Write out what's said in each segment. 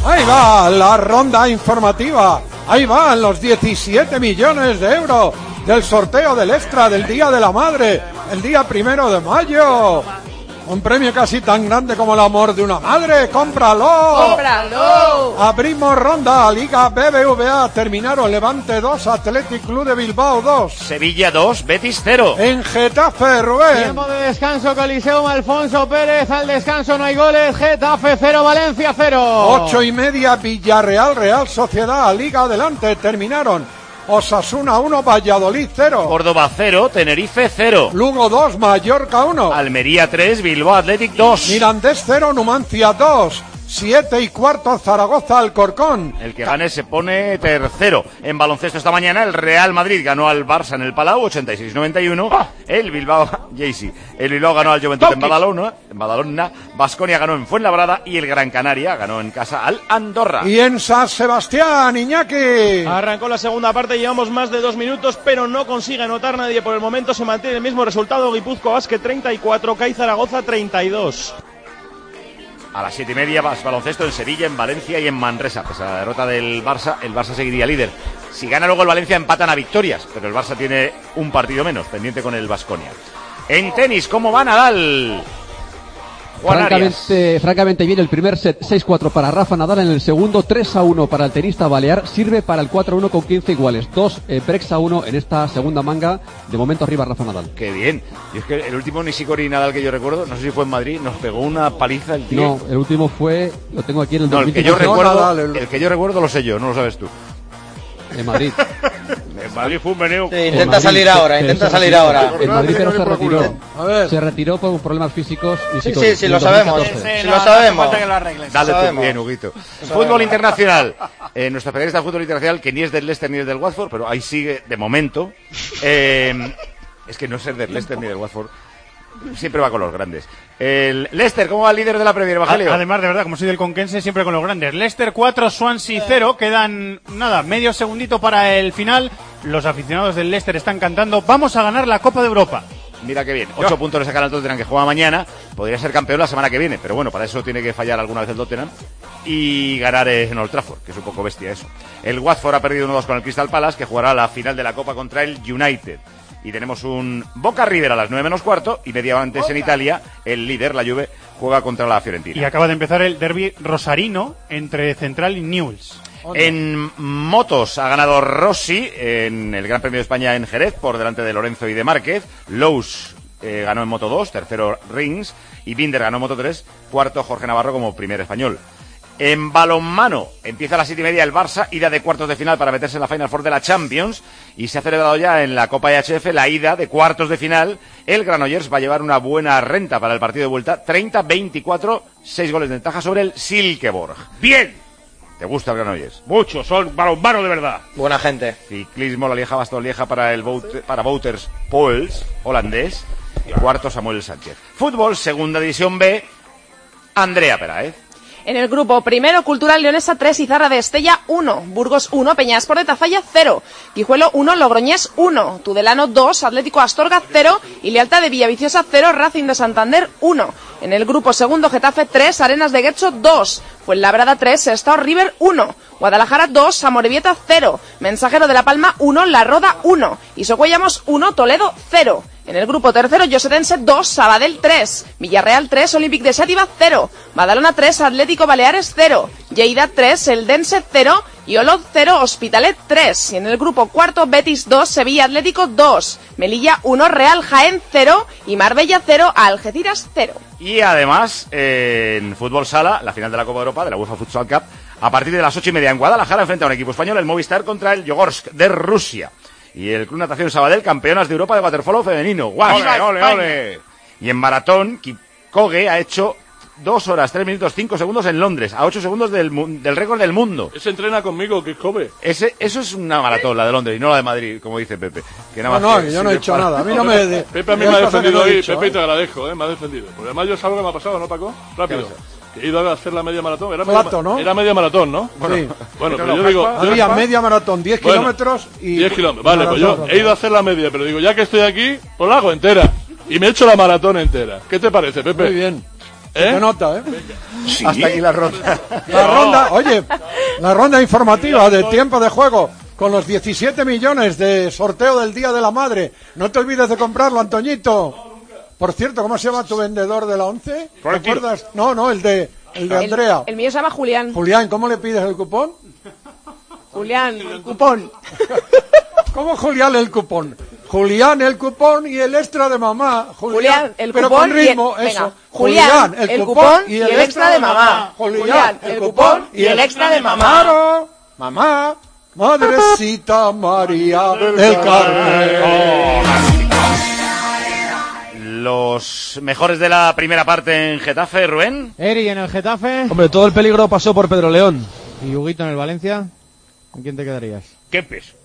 Ahí va la ronda informativa. Ahí van los 17 millones de euros del sorteo del Extra del Día de la Madre, el día 1 de mayo. Un premio casi tan grande como el amor de una madre. ¡Cómpralo! ¡Cómpralo! Abrimos ronda. Liga BBVA. Terminaron Levante 2, Athletic Club de Bilbao 2. Sevilla 2, Betis 0. En Getafe, Rubén. Tiempo de descanso, Coliseum, Alfonso Pérez. Al descanso no hay goles. Getafe 0, Valencia 0. 8:30, Villarreal, Real Sociedad. Liga adelante. Terminaron Osasuna 1, Valladolid 0. Córdoba 0, Tenerife 0. Lugo 2, Mallorca 1. Almería 3, Bilbao Athletic 2. Mirandés 0, Numancia 2. 7:15, Zaragoza, Alcorcón. El que gane se pone tercero. En baloncesto esta mañana el Real Madrid ganó al Barça en el Palau 86-91. El Bilbao ganó al Juventud en Badalona. Baskonia ganó en Fuenlabrada y el Gran Canaria ganó en casa al Andorra. Y en San Sebastián, Iñaki. Arrancó la segunda parte, llevamos más de 2 minutos, pero no consigue anotar nadie. Por el momento se mantiene el mismo resultado. Guipúzcoa Basket 34, CAI Zaragoza 32. A las 7:30 baloncesto en Sevilla, en Valencia y en Manresa. Pese a la derrota del Barça, el Barça seguiría líder. Si gana luego el Valencia empatan a victorias, pero el Barça tiene un partido menos, pendiente con el Baskonia. En tenis, ¿cómo va Nadal? Francamente bien el primer set, 6-4 para Rafa Nadal. En el segundo, 3-1 para el tenista balear. Sirve para el 4-1 con 15 iguales. 2 breaks a 1 en esta segunda manga. De momento arriba Rafa Nadal. Qué bien. Y es que el último Nishikori Nadal que yo recuerdo, no sé si fue en Madrid, nos pegó una paliza el tío. No, el último fue, lo tengo aquí en el 2015. El que yo recuerdo lo sé yo, no lo sabes tú. En Madrid. En Madrid fue un meneo. Sí, intenta salir ahora. En Madrid pero se retiró por problemas físicos. Sí, lo sabemos. Sí, lo sabemos. Dale tú bien, Huguito. Fútbol internacional. Nuestra periodista de fútbol internacional, que ni es del Leicester ni es del Watford, pero ahí sigue de momento. Es que no ser del Leicester ni del Watford siempre va con los grandes. El Leicester, ¿cómo va el líder de la Premier, Evangelio? Además, de verdad, como soy del Conquense, siempre con los grandes. Leicester 4, Swansea 0. Quedan, medio segundito para el final. Los aficionados del Leicester están cantando: vamos a ganar la Copa de Europa. Mira qué bien. 8 puntos le sacan al Tottenham, que juega mañana. Podría ser campeón la semana que viene, pero bueno, para eso tiene que fallar alguna vez el Tottenham y ganar en Old Trafford, que es un poco bestia eso. El Watford ha perdido 1-2 con el Crystal Palace, que jugará la final de la Copa contra el United. Y tenemos un Boca River a las 9:15 y media antes en Italia, el líder, la Juve, juega contra la Fiorentina. Y acaba de empezar el derbi rosarino entre Central y Newell's. En motos ha ganado Rossi en el Gran Premio de España en Jerez por delante de Lorenzo y de Márquez. Lowe's ganó en Moto 2, tercero Rins, y Binder ganó en Moto 3, cuarto Jorge Navarro como primer español. En balonmano empieza a las 7:30 el Barça, ida de cuartos de final para meterse en la Final Four de la Champions, y se ha celebrado ya en la Copa EHF la ida de cuartos de final. El Granollers va a llevar una buena renta para el partido de vuelta, 30-24, 6 goles de ventaja sobre el Silkeborg. ¡Bien! ¿Te gusta el Granollers? Mucho, son balonmano de verdad. Buena gente. Ciclismo, la Lieja Bastogne Lieja para Wouters Poels, holandés, y cuarto Samuel Sánchez. Fútbol, segunda división B, Andrea Peraez. En el grupo primero, Cultural Leonesa 3, Izarra de Estella 1, Burgos 1, Peñaspor de Tafalla 0, Guijuelo 1, Logroñés 1, Tudelano 2, Atlético Astorga 0 y Lealtad de Villaviciosa 0, Racing de Santander 1. En el grupo segundo, Getafe 3, Arenas de Guecho 2, Fuenlabrada 3, Sestao River 1, Guadalajara 2, Amorebieta 0, Mensajero de La Palma 1, La Roda 1 y Socuellamos 1, Toledo 0. En el grupo tercero, Llosetense 2, Sabadell 3, Villarreal 3, Olympic de Xàtiva 0, Badalona 3, Atlético Baleares 0, Lleida 3, Eldense 0 y Olot 0, Hospitalet 3. Y en el grupo cuarto, Betis 2, Sevilla Atlético 2, Melilla 1, Real Jaén 0 y Marbella 0, Algeciras 0. Y además, en fútbol sala, la final de la Copa de Europa, de la UEFA Futsal Cup, a partir de las 8:30 en Guadalajara, enfrenta a un equipo español, el Movistar, contra el Yogorsk de Rusia. Y el Club Natación Sabadell, campeonas de Europa de waterpolo femenino. ¡Guau! ¡Ole, ole, ole! Y en maratón, Kipchoge ha hecho 2 horas, 3 minutos, 5 segundos en Londres, a 8 segundos del récord del mundo. Ese entrena conmigo, Kipchoge. Eso es una maratón, la de Londres, y no la de Madrid, como dice Pepe. Que nada más yo no he hecho nada. A mí no me... Pepe a mí me ha defendido hoy, Pepe, te agradezco, me ha defendido. Porque además yo sabgo que me ha pasado, ¿no, Paco? Rápido. He ido a hacer la media maratón. Era media maratón, ¿no? Bueno, sí. Bueno, pero yo digo... Había media maratón, 10 kilómetros y... 10 kilómetros, vale, pues yo he ido a hacer la media, pero digo, ya que estoy aquí, pues la hago entera. Y me he hecho la maratón entera. ¿Qué te parece, Pepe? Muy bien. Se nota, ¿eh? Sí. Hasta aquí la ronda. La ronda informativa de tiempo de juego con los 17 millones de sorteo del Día de la Madre. No te olvides de comprarlo, Antoñito. Por cierto, ¿cómo se llama tu vendedor de la 11? ¿Te acuerdas? No, el de Andrea. El mío se llama Julián. Julián, ¿cómo le pides el cupón? Julián, el cupón. ¿Cómo Julián el cupón? Julián el cupón y el extra de mamá. Julián el pero cupón con ritmo, y eso. Julián el cupón y el extra de mamá. Julián el cupón y el extra de mamá. Claro, mamá, Madrecita María del Carmen. Los mejores de la primera parte en Getafe, Rubén. Eri en el Getafe. Hombre, todo el peligro pasó por Pedro León. ¿Y Huguito en el Valencia? ¿Con quién te quedarías? Kempes.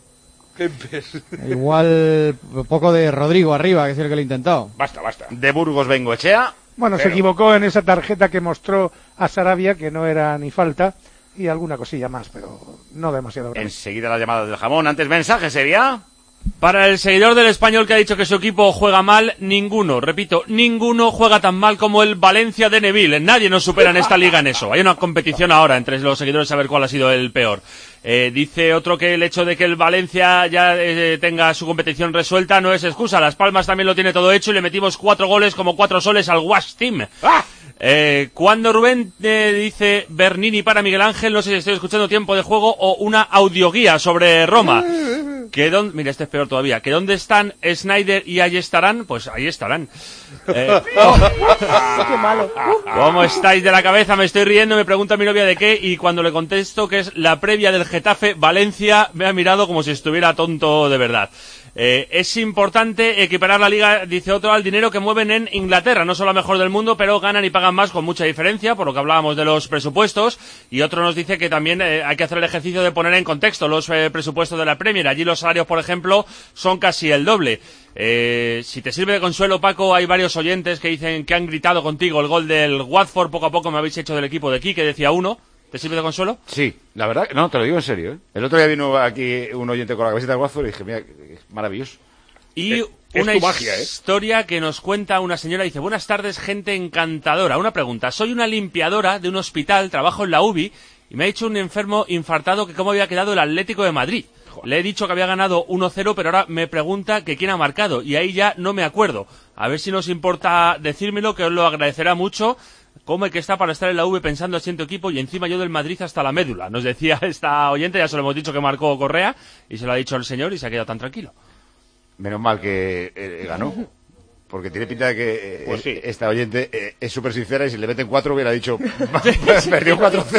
Igual un poco de Rodrigo arriba, que es el que lo ha intentado. Basta. De Burgos, Bengoechea. Bueno, se equivocó en esa tarjeta que mostró a Sarabia, que no era ni falta, y alguna cosilla más, pero no demasiado grave. Enseguida las llamadas del jamón. Antes mensaje sería... Para el seguidor del Español que ha dicho que su equipo juega mal, ninguno juega tan mal como el Valencia de Neville. Nadie nos supera en esta liga en eso. Hay una competición ahora entre los seguidores a ver cuál ha sido el peor. Dice otro que el hecho de que el Valencia ya tenga su competición resuelta no es excusa. Las Palmas también lo tiene todo hecho y le metimos 4 goles como 4 soles al Wash Team. Cuando Rubén dice Bernini para Miguel Ángel, no sé si estoy escuchando tiempo de juego o una audioguía sobre Roma. Mira, este es peor todavía. ¿Que dónde están Snyder y ahí estarán? Pues ahí estarán. Qué malo. ¿Cómo estáis de la cabeza? Me estoy riendo, me pregunta mi novia de qué, y cuando le contesto que es la previa del Getafe Valencia, me ha mirado como si estuviera tonto de verdad. Es importante equiparar la liga, dice otro, al dinero que mueven en Inglaterra. No son la mejor del mundo, pero ganan y pagan más con mucha diferencia, por lo que hablábamos de los presupuestos. Y otro nos dice que también hay que hacer el ejercicio de poner en contexto los presupuestos de la Premier. Allí los salarios, por ejemplo, son casi el doble. Si te sirve de consuelo, Paco, hay varios oyentes que dicen que han gritado contigo el gol del Watford. Poco a poco me habéis hecho del equipo de aquí, que decía uno. ¿Te sirve de consuelo? Sí, la verdad, no, te lo digo en serio, ¿eh? El otro día vino aquí un oyente con la camiseta del Watford y dije, mira, es maravilloso. Y una historia que nos cuenta una señora, dice, buenas tardes, gente encantadora. Una pregunta, soy una limpiadora de un hospital, trabajo en la UBI, y me ha dicho un enfermo infartado que cómo había quedado el Atlético de Madrid. Le he dicho que había ganado 1-0, pero ahora me pregunta que quién ha marcado, y ahí ya no me acuerdo. A ver si nos importa decírmelo, que os lo agradecerá mucho. ¿Cómo hay que estar para estar en la V pensando así en tu equipo y encima yo del Madrid hasta la médula? Nos decía esta oyente, ya se lo hemos dicho que marcó Correa y se lo ha dicho el señor y se ha quedado tan tranquilo. Menos mal que ganó, porque tiene pinta de que pues sí. Esta oyente es súper sincera y si le meten 4 hubiera dicho perdió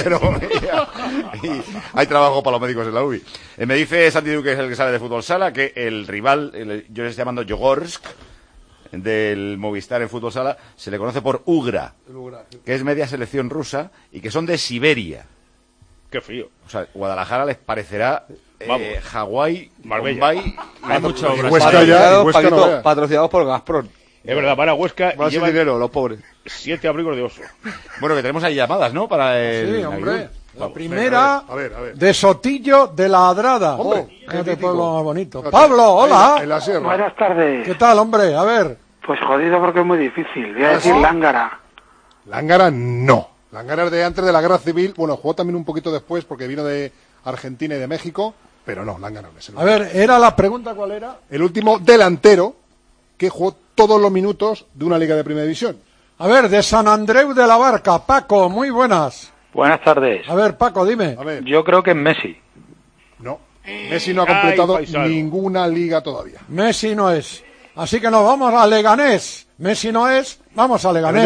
4-0 y hay trabajo para los médicos en la UBI. Me dice Santi Duque, que es el que sabe de fútbol sala, que el rival, yo le estoy llamando Yogorsk, del Movistar en fútbol sala, se le conoce por Ugra, que es media selección rusa y que son de Siberia. Qué frío. O sea, Guadalajara les parecerá Hawái, Marbella. Hay mucho patrocinados por Gazprom. Es verdad, para Huesca y llevan dinero, los pobres. 7 abrigos de oso. Bueno, que tenemos ahí llamadas, ¿no? Para el... Sí, hombre. La primera de Sotillo de la Adrada. Qué pueblo más bonito. Pablo, hola. En la sierra. Buenas tardes. ¿Qué tal, hombre? A ver. Pues jodido porque es muy difícil. Voy a decir Lángara. Lángara no. Lángara es de antes de la Guerra Civil. Bueno, jugó también un poquito después porque vino de Argentina y de México. Pero no, Lángara no es el último. A ver, ¿era la pregunta cuál era? El último delantero que jugó todos los minutos de una liga de primera división. A ver, de San Andreu de la Barca. Paco, muy buenas. Buenas tardes. A ver, Paco, dime. A ver. Yo creo que es Messi. No. Messi no ha completado ninguna liga todavía. Messi no es. Así que nos vamos a Leganés. Messi no es, vamos a Leganés.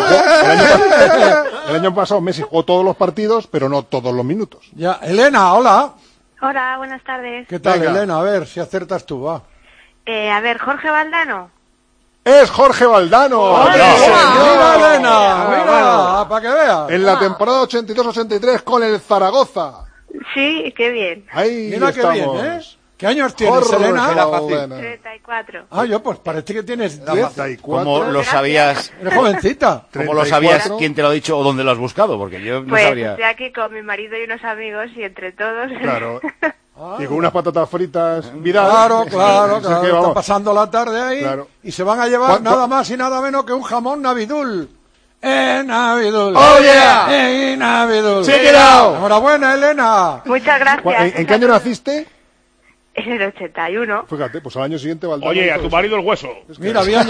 El año pasado Messi jugó todos los partidos, pero no todos los minutos. Ya, Elena, hola. Hola, buenas tardes. ¿Qué tal, Elena? A ver, si aciertas tú, va. A ver, Jorge Valdano. ¡Es Jorge Valdano! ¡Mira, Elena! ¡Mira! Para que veas. En la temporada 82-83 con el Zaragoza. Sí, qué bien. Ahí mira estamos. Qué bien, ¿eh? ¿Qué años tienes, Elena? 34. Ah, yo pues parece que tienes 10. ¿Cómo lo sabías? Eres jovencita. ¿Cómo lo sabías? ¿Quién te lo ha dicho o dónde lo has buscado? Porque yo no pues sabría. Estoy aquí con mi marido y unos amigos y entre todos. Claro. Y con unas patatas fritas Vidal. Claro. Están pasando la tarde ahí y se van a llevar nada más y nada menos que un jamón Navidul. Navidul. ¡Oh, yeah! Navidul. Check it out. Enhorabuena, Elena. Muchas gracias. ¿En qué año naciste? En el 81. Fíjate, pues al año siguiente Valdano. Oye, a tu marido el hueso. Mira, habían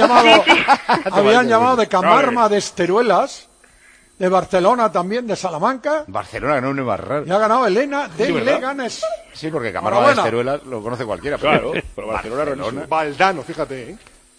llamado de Camarma, de Esteruelas, de Barcelona también, de Salamanca. Barcelona ganó un Ibarra. Y ha ganado Elena de Sí, ¿verdad? Leganés. Sí, porque Camargo de Esteruelas lo conoce cualquiera. Claro, pero Barcelona. Valdano, fíjate,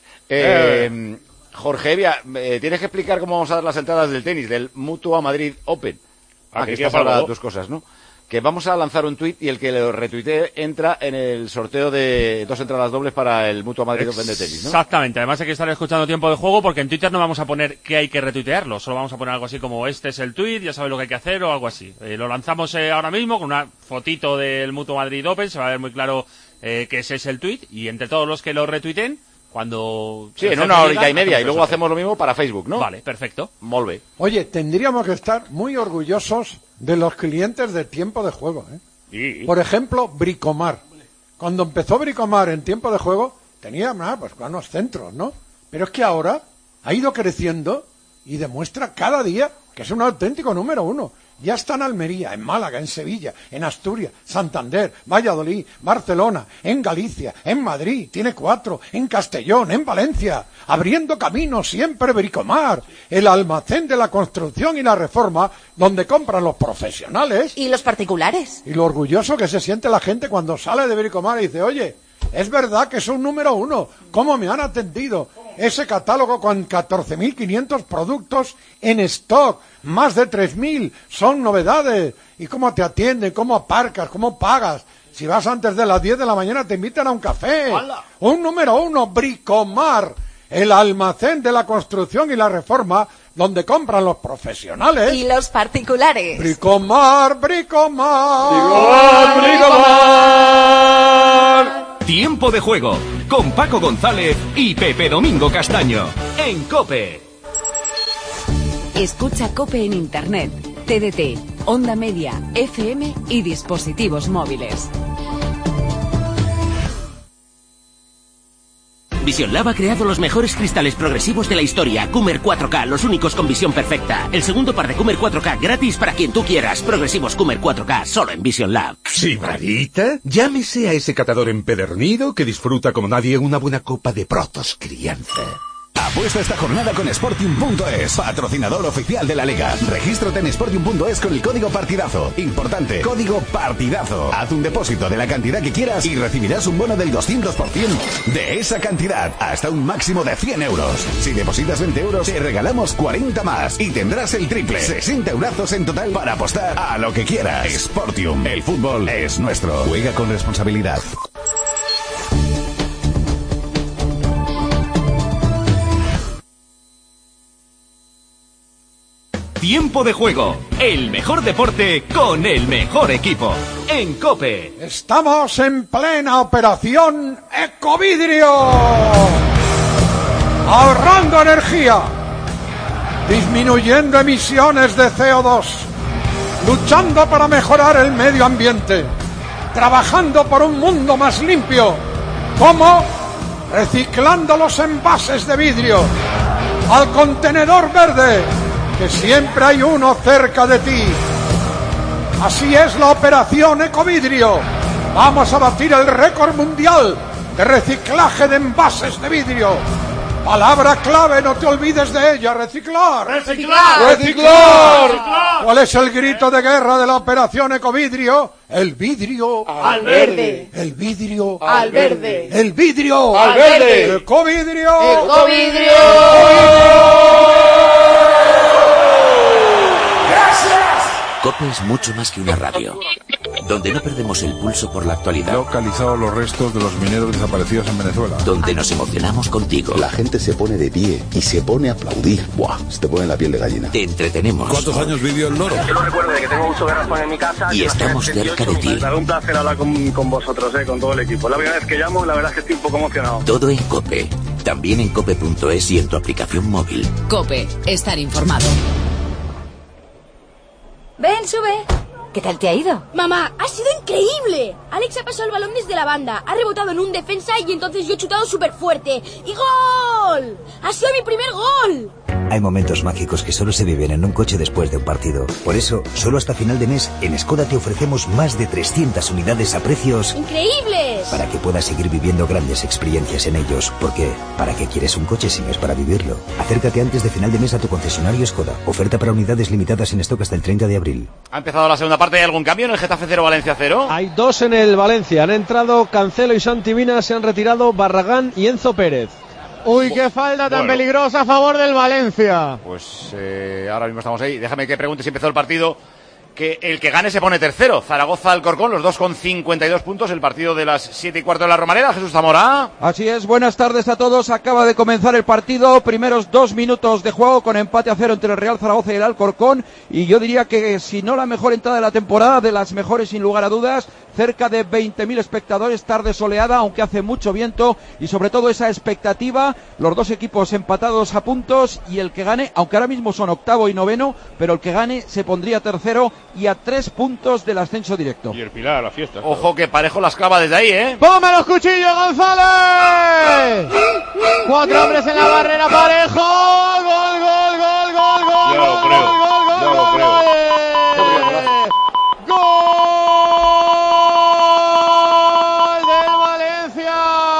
¿eh? Jorge Evia, tienes que explicar cómo vamos a dar las entradas del tenis, del Mutua Madrid Open. Que estás hablando de dos cosas, ¿no? Que vamos a lanzar un tuit y el que lo retuitee entra en el sorteo de 2 entradas dobles para el Mutua Madrid Open de tenis, ¿no? Exactamente, además hay que estar escuchando tiempo de juego porque en Twitter no vamos a poner que hay que retuitearlo, solo vamos a poner algo así como este es el tuit, ya sabes lo que hay que hacer o algo así. Lo lanzamos ahora mismo con una fotito del Mutua Madrid Open, se va a ver muy claro que ese es el tuit y entre todos los que lo retuiteen, cuando... Sí, en una horita y media y luego hacemos lo mismo para Facebook, ¿no? Vale, perfecto. Molt bé. Oye, tendríamos que estar muy orgullosos de los clientes de tiempo de juego, ¿eh? Sí. Por ejemplo, Bricomar. Cuando empezó Bricomar en tiempo de juego, tenía pues unos centros, ¿no? Pero es que ahora ha ido creciendo y demuestra cada día que es un auténtico número 1. Ya está en Almería, en Málaga, en Sevilla, en Asturias, Santander, Valladolid, Barcelona, en Galicia, en Madrid, tiene 4, en Castellón, en Valencia, abriendo camino siempre Bricomar, el almacén de la construcción y la reforma, donde compran los profesionales. ¿Y los particulares? Y lo orgulloso que se siente la gente cuando sale de Bricomar y dice, oye, es verdad que es un número 1, ¿cómo me han atendido? Ese catálogo con 14.500 productos en stock, más de 3.000, son novedades. ¿Y cómo te atienden? ¿Cómo aparcas? ¿Cómo pagas? Si vas antes de las 10 de la mañana te invitan a un café. ¡Hala! Un número 1, Bricomar, el almacén de la construcción y la reforma, donde compran los profesionales. ¿Y los particulares? Bricomar, Bricomar. Bricomar, Bricomar. Tiempo de juego con Paco González y Pepe Domingo Castaño en COPE. Escucha COPE en Internet, TDT, Onda Media, FM y dispositivos móviles. Vision Lab ha creado los mejores cristales progresivos de la historia. Coomer 4K, los únicos con visión perfecta. El segundo par de Coomer 4K gratis para quien tú quieras. Progresivos Coomer 4K, solo en Vision Lab. ¿Sibradita? Llámese a ese catador empedernido que disfruta como nadie una buena copa de Protos Crianza. Apuesta esta jornada con Sportium.es, patrocinador oficial de la Liga. Regístrate en Sportium.es con el código partidazo. Importante, código partidazo. Haz un depósito de la cantidad que quieras y recibirás un bono del 200% de esa cantidad, hasta un máximo de 100 euros. Si depositas 20 euros, te regalamos 40 más y tendrás el triple. 60 eurazos en total para apostar a lo que quieras. Sportium, el fútbol es nuestro. Juega con responsabilidad. Tiempo de juego, el mejor deporte con el mejor equipo, en COPE. Estamos en plena operación Ecovidrio. Ahorrando energía, disminuyendo emisiones de CO2, luchando para mejorar el medio ambiente, trabajando por un mundo más limpio. ¿Cómo? Reciclando los envases de vidrio al contenedor verde, que siempre hay uno cerca de ti. Así es la operación Ecovidrio. Vamos a batir el récord mundial de reciclaje de envases de vidrio. Palabra clave, no te olvides de ella: reciclar. ¡Reciclar! ¡Reciclar! ¿Cuál es el grito de guerra de la operación Ecovidrio? El vidrio al verde. El vidrio al verde. El vidrio al verde. Ecovidrio. Ecovidrio. COPE es mucho más que una radio, donde no perdemos el pulso por la actualidad. Localizado los restos de los mineros desaparecidos en Venezuela. Donde nos emocionamos contigo. La gente se pone de pie y se pone a aplaudir. ¡Buah! Se te pone la piel de gallina. Te entretenemos. ¿Cuántos años vivió el loro? Yo lo recuerdo de que tengo mucho de razón en mi casa. Y estamos cerca de ti. Me da un placer hablar con vosotros, con todo el equipo. La primera vez que llamo, la verdad es que estoy un poco emocionado. Todo en COPE. También en COPE.es y en tu aplicación móvil. COPE. Estar informado. Ven, sube. ¿Qué tal te ha ido? Mamá, ha sido increíble. Alex ha pasado el balón desde la banda, ha rebotado en un defensa y entonces yo he chutado súper fuerte. ¡Y gol! ¡Ha sido mi primer gol! Hay momentos mágicos que solo se viven en un coche después de un partido. Por eso, solo hasta final de mes, en Skoda te ofrecemos más de 300 unidades a precios ¡increíbles! para que puedas seguir viviendo grandes experiencias en ellos. Porque, ¿para qué quieres un coche si no es para vivirlo? Acércate antes de final de mes a tu concesionario Skoda. Oferta para unidades limitadas en stock hasta el 30 de abril. Ha empezado la segunda parte. ¿Hay algún cambio en el Getafe 0, Valencia 0? Hay 2 en el Valencia. Han entrado Cancelo y Santi Mina, se han retirado Barragán y Enzo Pérez. Uy, qué falta tan peligrosa a favor del Valencia. Pues ahora mismo estamos ahí. Déjame que pregunte si empezó el partido. Que el que gane se pone tercero. Zaragoza, Alcorcón, los dos con 52 puntos. El partido de las 7:15 de la Romareda. Jesús Zamora. Así es, buenas tardes a todos. Acaba de comenzar el partido. Primeros 2 minutos de juego con empate a 0 entre el Real Zaragoza y el Alcorcón. Y yo diría que si no la mejor entrada de la temporada, de las mejores sin lugar a dudas. Cerca de 20.000 espectadores, tarde soleada, aunque hace mucho viento. Y sobre todo esa expectativa. Los dos equipos empatados a puntos. Y el que gane, aunque ahora mismo son octavo y noveno, pero el que gane se pondría tercero y a 3 puntos del ascenso directo. Y el Pilar a la fiesta. Ojo que Parejo las clava desde ahí, ¿eh? ¡Ponme los cuchillos, González! 4 hombres en la barrera, Parejo. ¡Gol, gol, gol, gol, gol! Ya lo creo, ya lo creo. ¡Gol del Valencia!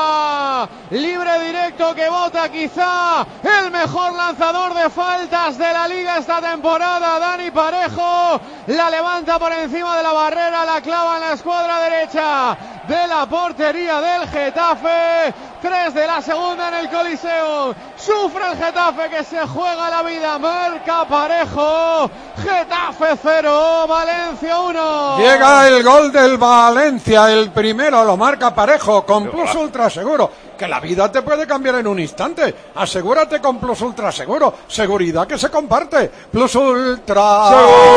Libre directo que vota quizá el mejor lanzador de faltas de la liga esta temporada, Dani Parejo. La levanta por encima de la barrera, la clava en la escuadra derecha de la portería del Getafe. 3 de la segunda en el Coliseo. Sufre el Getafe que se juega la vida. Marca Parejo. Getafe 0, Valencia 1. Llega el gol del Valencia. El primero lo marca Parejo con Plus Ultra Seguro. Que la vida te puede cambiar en un instante. Asegúrate con Plus Ultra Seguro. Seguridad que se comparte. Plus Ultra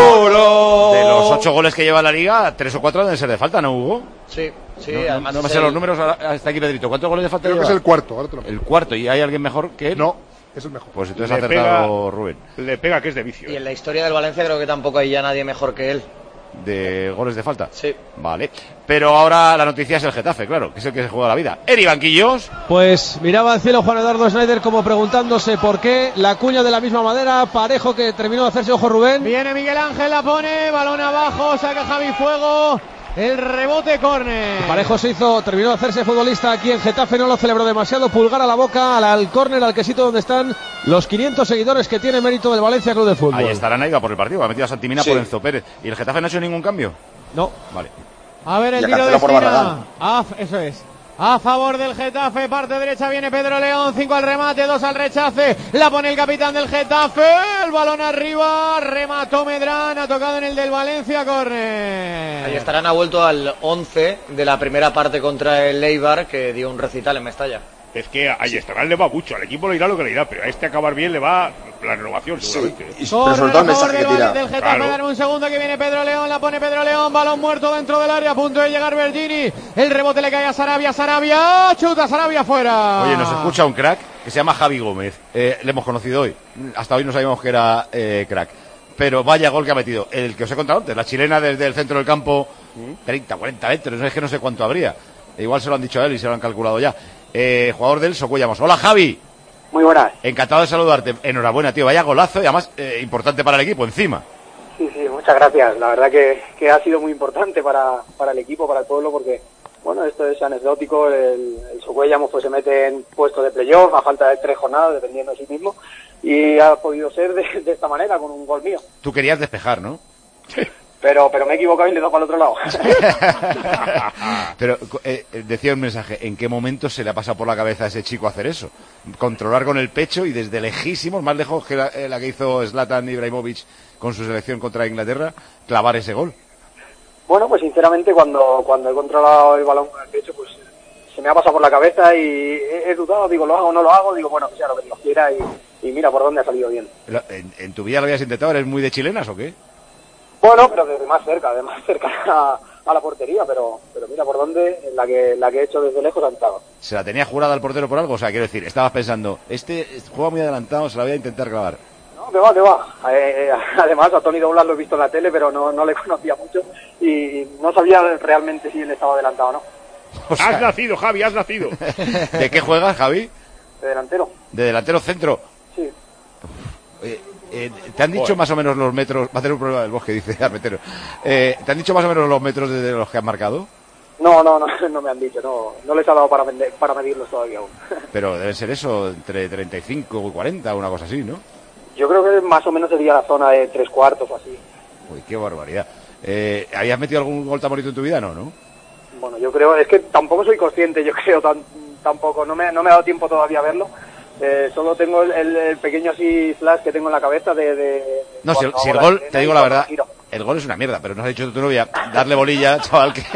Seguro. De los 8 goles que lleva la liga, 3 o 4 deben ser de falta, ¿no, Hugo? Sí, sí. No, Además no me sé los números, está aquí Pedrito. ¿Cuántos goles de falta Creo lleva? que es el cuarto. Ahora te lo El cuarto, ¿y hay alguien mejor que él? No, es el mejor. Pues entonces ha acertado Rubén. Le pega que es de vicio. Y en la historia del Valencia creo que tampoco hay ya nadie mejor que él. ¿De goles de falta? Sí. Vale. Pero ahora la noticia es el Getafe, claro, que es el que se juega la vida. Eri Banquillos. Pues miraba al cielo Juan Eduardo Schneider como preguntándose por qué. La cuña de la misma madera. Parejo que terminó de hacerse ojo Rubén. Viene Miguel Ángel, la pone. Balón abajo, saca Javi Fuego. El rebote córner. Parejo terminó de hacerse futbolista aquí en Getafe, no lo celebró demasiado. Pulgar a la boca, al córner, al quesito donde están los 500 seguidores que tiene mérito del Valencia Club de Fútbol. Ahí estará Naiga por el partido, ha metido a Santimina por Enzo Pérez. ¿Y el Getafe no ha hecho ningún cambio? No. Vale. A ver el tiro de esquina. Eso es. A favor del Getafe, parte derecha viene Pedro León, 5 al remate, 2 al rechace, la pone el capitán del Getafe, el balón arriba, remató Medrán, ha tocado en el del Valencia, córner. Ahí estarán, ha vuelto al 11 de la primera parte contra el Eibar, que dio un recital en Mestalla. Es que a Ayestarán le va mucho, al equipo le irá lo que le irá, pero a este acabar bien le va la renovación seguramente. Sí, pero sobre todo el mensaje que tira. Del Getafe, claro. Un segundo que viene Pedro León, la pone Pedro León, balón muerto dentro del área, a punto de llegar Bergini, el rebote le cae a Sarabia, chuta Sarabia fuera. Oye, nos escucha un crack que se llama Javi Gómez, le hemos conocido hoy, hasta hoy no sabíamos que era crack, pero vaya gol que ha metido, el que os he contado antes, la chilena desde el centro del campo, 30, 40 metros, es que no sé cuánto habría, igual se lo han dicho a él y se lo han calculado ya. Jugador del Socuellamos. Hola, Javi. Muy buenas. Encantado de saludarte. Enhorabuena, tío. Vaya golazo y además importante para el equipo encima. Sí, muchas gracias. La verdad que ha sido muy importante para el equipo, para el pueblo, porque, bueno, esto es anecdótico. El Socuellamos pues se mete en puestos de playoff a falta de 3 jornadas, dependiendo de sí mismo, y ha podido ser de esta manera, con un gol mío. Tú querías despejar, ¿no? Pero me he equivocado y le he dado para el otro lado. Pero decía un mensaje, ¿en qué momento se le ha pasado por la cabeza a ese chico hacer eso? Controlar con el pecho y desde lejísimos, más lejos que la que hizo Zlatan Ibrahimovic con su selección contra Inglaterra, clavar ese gol. Bueno, pues sinceramente cuando he controlado el balón con el pecho, pues se me ha pasado por la cabeza y he dudado, digo, ¿lo hago o no lo hago? Digo, bueno, que sea lo que Dios quiera y mira por dónde ha salido bien. ¿En tu vida lo habías intentado? ¿Eres muy de chilenas o qué? Bueno, pero desde más cerca a la portería, pero mira por dónde, la que he hecho desde lejos ha entrado. ¿Se la tenía jurada al portero por algo? O sea, quiero decir, estabas pensando, este juega muy adelantado, se la voy a intentar clavar. No, que va. Además, a Tony Douglas lo he visto en la tele, pero no le conocía mucho y no sabía realmente si él estaba adelantado o no. O sea, has nacido, Javi, has nacido. ¿De qué juegas, Javi? De delantero. ¿De delantero centro? Sí. ¿Te han dicho más o menos los metros? Va a hacer un problema del bosque, dice Armetero. ¿Te han dicho más o menos los metros de los que han marcado? No me han dicho, no les ha dado para medirlos todavía aún. Pero debe ser eso, entre 35 y 40, una cosa así, ¿no? Yo creo que más o menos sería la zona de 3/4 o así. Uy, qué barbaridad. ¿Habías metido algún gol tan bonito en tu vida? No. Bueno, yo creo, es que tampoco soy consciente, yo creo, tampoco, no me ha dado tiempo todavía a verlo. Solo tengo el pequeño así flash que tengo en la cabeza No, si el gol, te digo la verdad, el gol es una mierda, pero nos ha dicho tu novia, darle bolilla, chaval, que...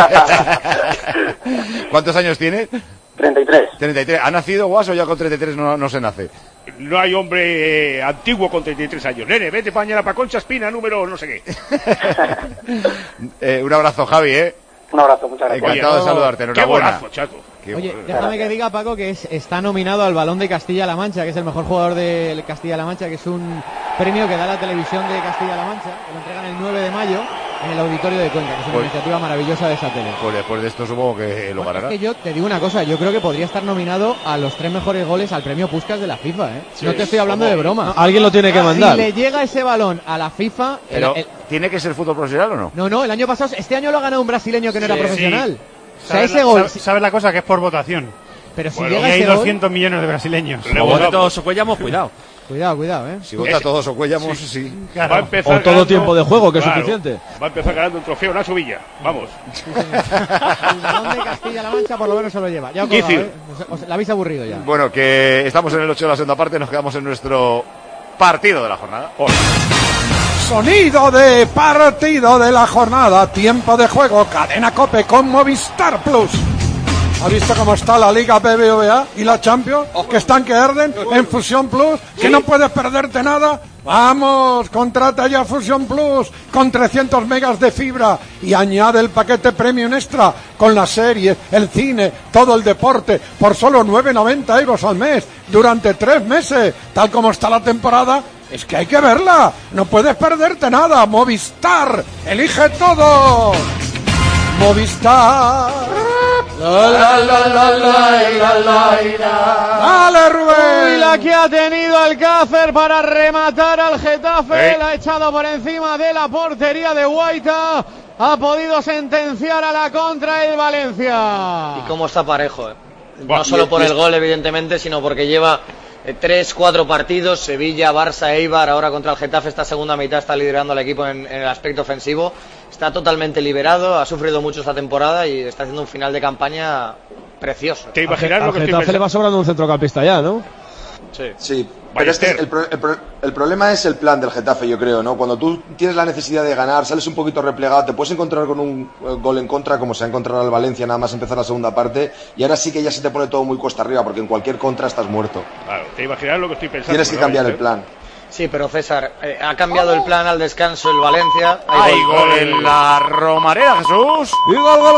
¿Cuántos años tiene? 33. 33. ¿Ha nacido Guas o ya con 33 no se nace? No hay hombre antiguo con 33 años. Nene, vete mañana para Concha Espina, número no sé qué. Un abrazo, Javi, Un abrazo, muchas gracias. Encantado de saludarte, enhorabuena. Qué golazo, chato. Oye, déjame que diga, Paco, que está nominado al Balón de Castilla-La Mancha, que es el mejor jugador de Castilla-La Mancha, que es un premio que da la televisión de Castilla-La Mancha, que lo entregan el 9 de mayo en el Auditorio de Cuenca, que es una iniciativa maravillosa de esa tele. Pues después de esto supongo que lo ganará. Es que yo te digo una cosa, yo creo que podría estar nominado a los 3 mejores goles al premio Puskás de la FIFA, ¿eh? Sí, no te estoy hablando de broma. No, alguien lo tiene que mandar. Si le llega ese balón a la FIFA... Pero, ¿tiene que ser fútbol profesional o no? No, el año pasado, este año lo ha ganado un brasileño que no era profesional. Sí. O sea, ese gol... ¿Sabes la cosa? Que es por votación. Pero si llega hay ese 200 millones de brasileños. Si vota todos Ocuellamos, cuidado. Cuidado, Si vota todos Ocuellamos, sí. Claro. Va a empezar o todo ganando, tiempo de juego, que es suficiente. Va a empezar ganando un trofeo Nacho Villa. Vamos. El Balón de Castilla-La Mancha por lo menos se lo lleva. Ya os la habéis aburrido ya. Bueno, que estamos en el 8 de la segunda parte, nos quedamos en nuestro partido de la jornada. Sonido de partido de la jornada, tiempo de juego, Cadena COPE con Movistar Plus. ¿Ha visto cómo está la Liga BBVA y la Champions? Que están que arden en Fusión Plus, que no puedes perderte nada. Vamos, contrata ya Fusión Plus con 300 megas de fibra y añade el paquete Premium Extra con las series, el cine, todo el deporte por solo 9,90 euros al mes durante 3 meses. Tal como está la temporada, es que hay que verla. No puedes perderte nada. Movistar, elige todo. Movistar. Dale, Rubén. Y la que ha tenido Alcácer para rematar al Getafe, la ha echado por encima de la portería de Guaita. Ha podido sentenciar a la contra el Valencia. Y cómo está parejo, no solo por el gol, evidentemente, sino porque lleva 3-4 partidos, Sevilla, Barça, Eibar, ahora contra el Getafe. Esta segunda mitad está liderando al equipo en el aspecto ofensivo. Está totalmente liberado, ha sufrido mucho esta temporada y está haciendo un final de campaña precioso. ¿Te imaginas lo que estoy pensando? Le va sobrando un centrocampista ya, ¿no? Sí. Pero es que el problema es el plan del Getafe, yo creo, ¿no? Cuando tú tienes la necesidad de ganar, sales un poquito replegado, te puedes encontrar con un gol en contra, como se ha encontrado al Valencia nada más empezar la segunda parte, y ahora sí que ya se te pone todo muy cuesta arriba, porque en cualquier contra estás muerto. Claro, te imaginas lo que estoy pensando. Tienes que cambiar el plan. Sí, pero César, ha cambiado el plan al descanso el Valencia. Hay gol en la Romareda, Jesús. Y gol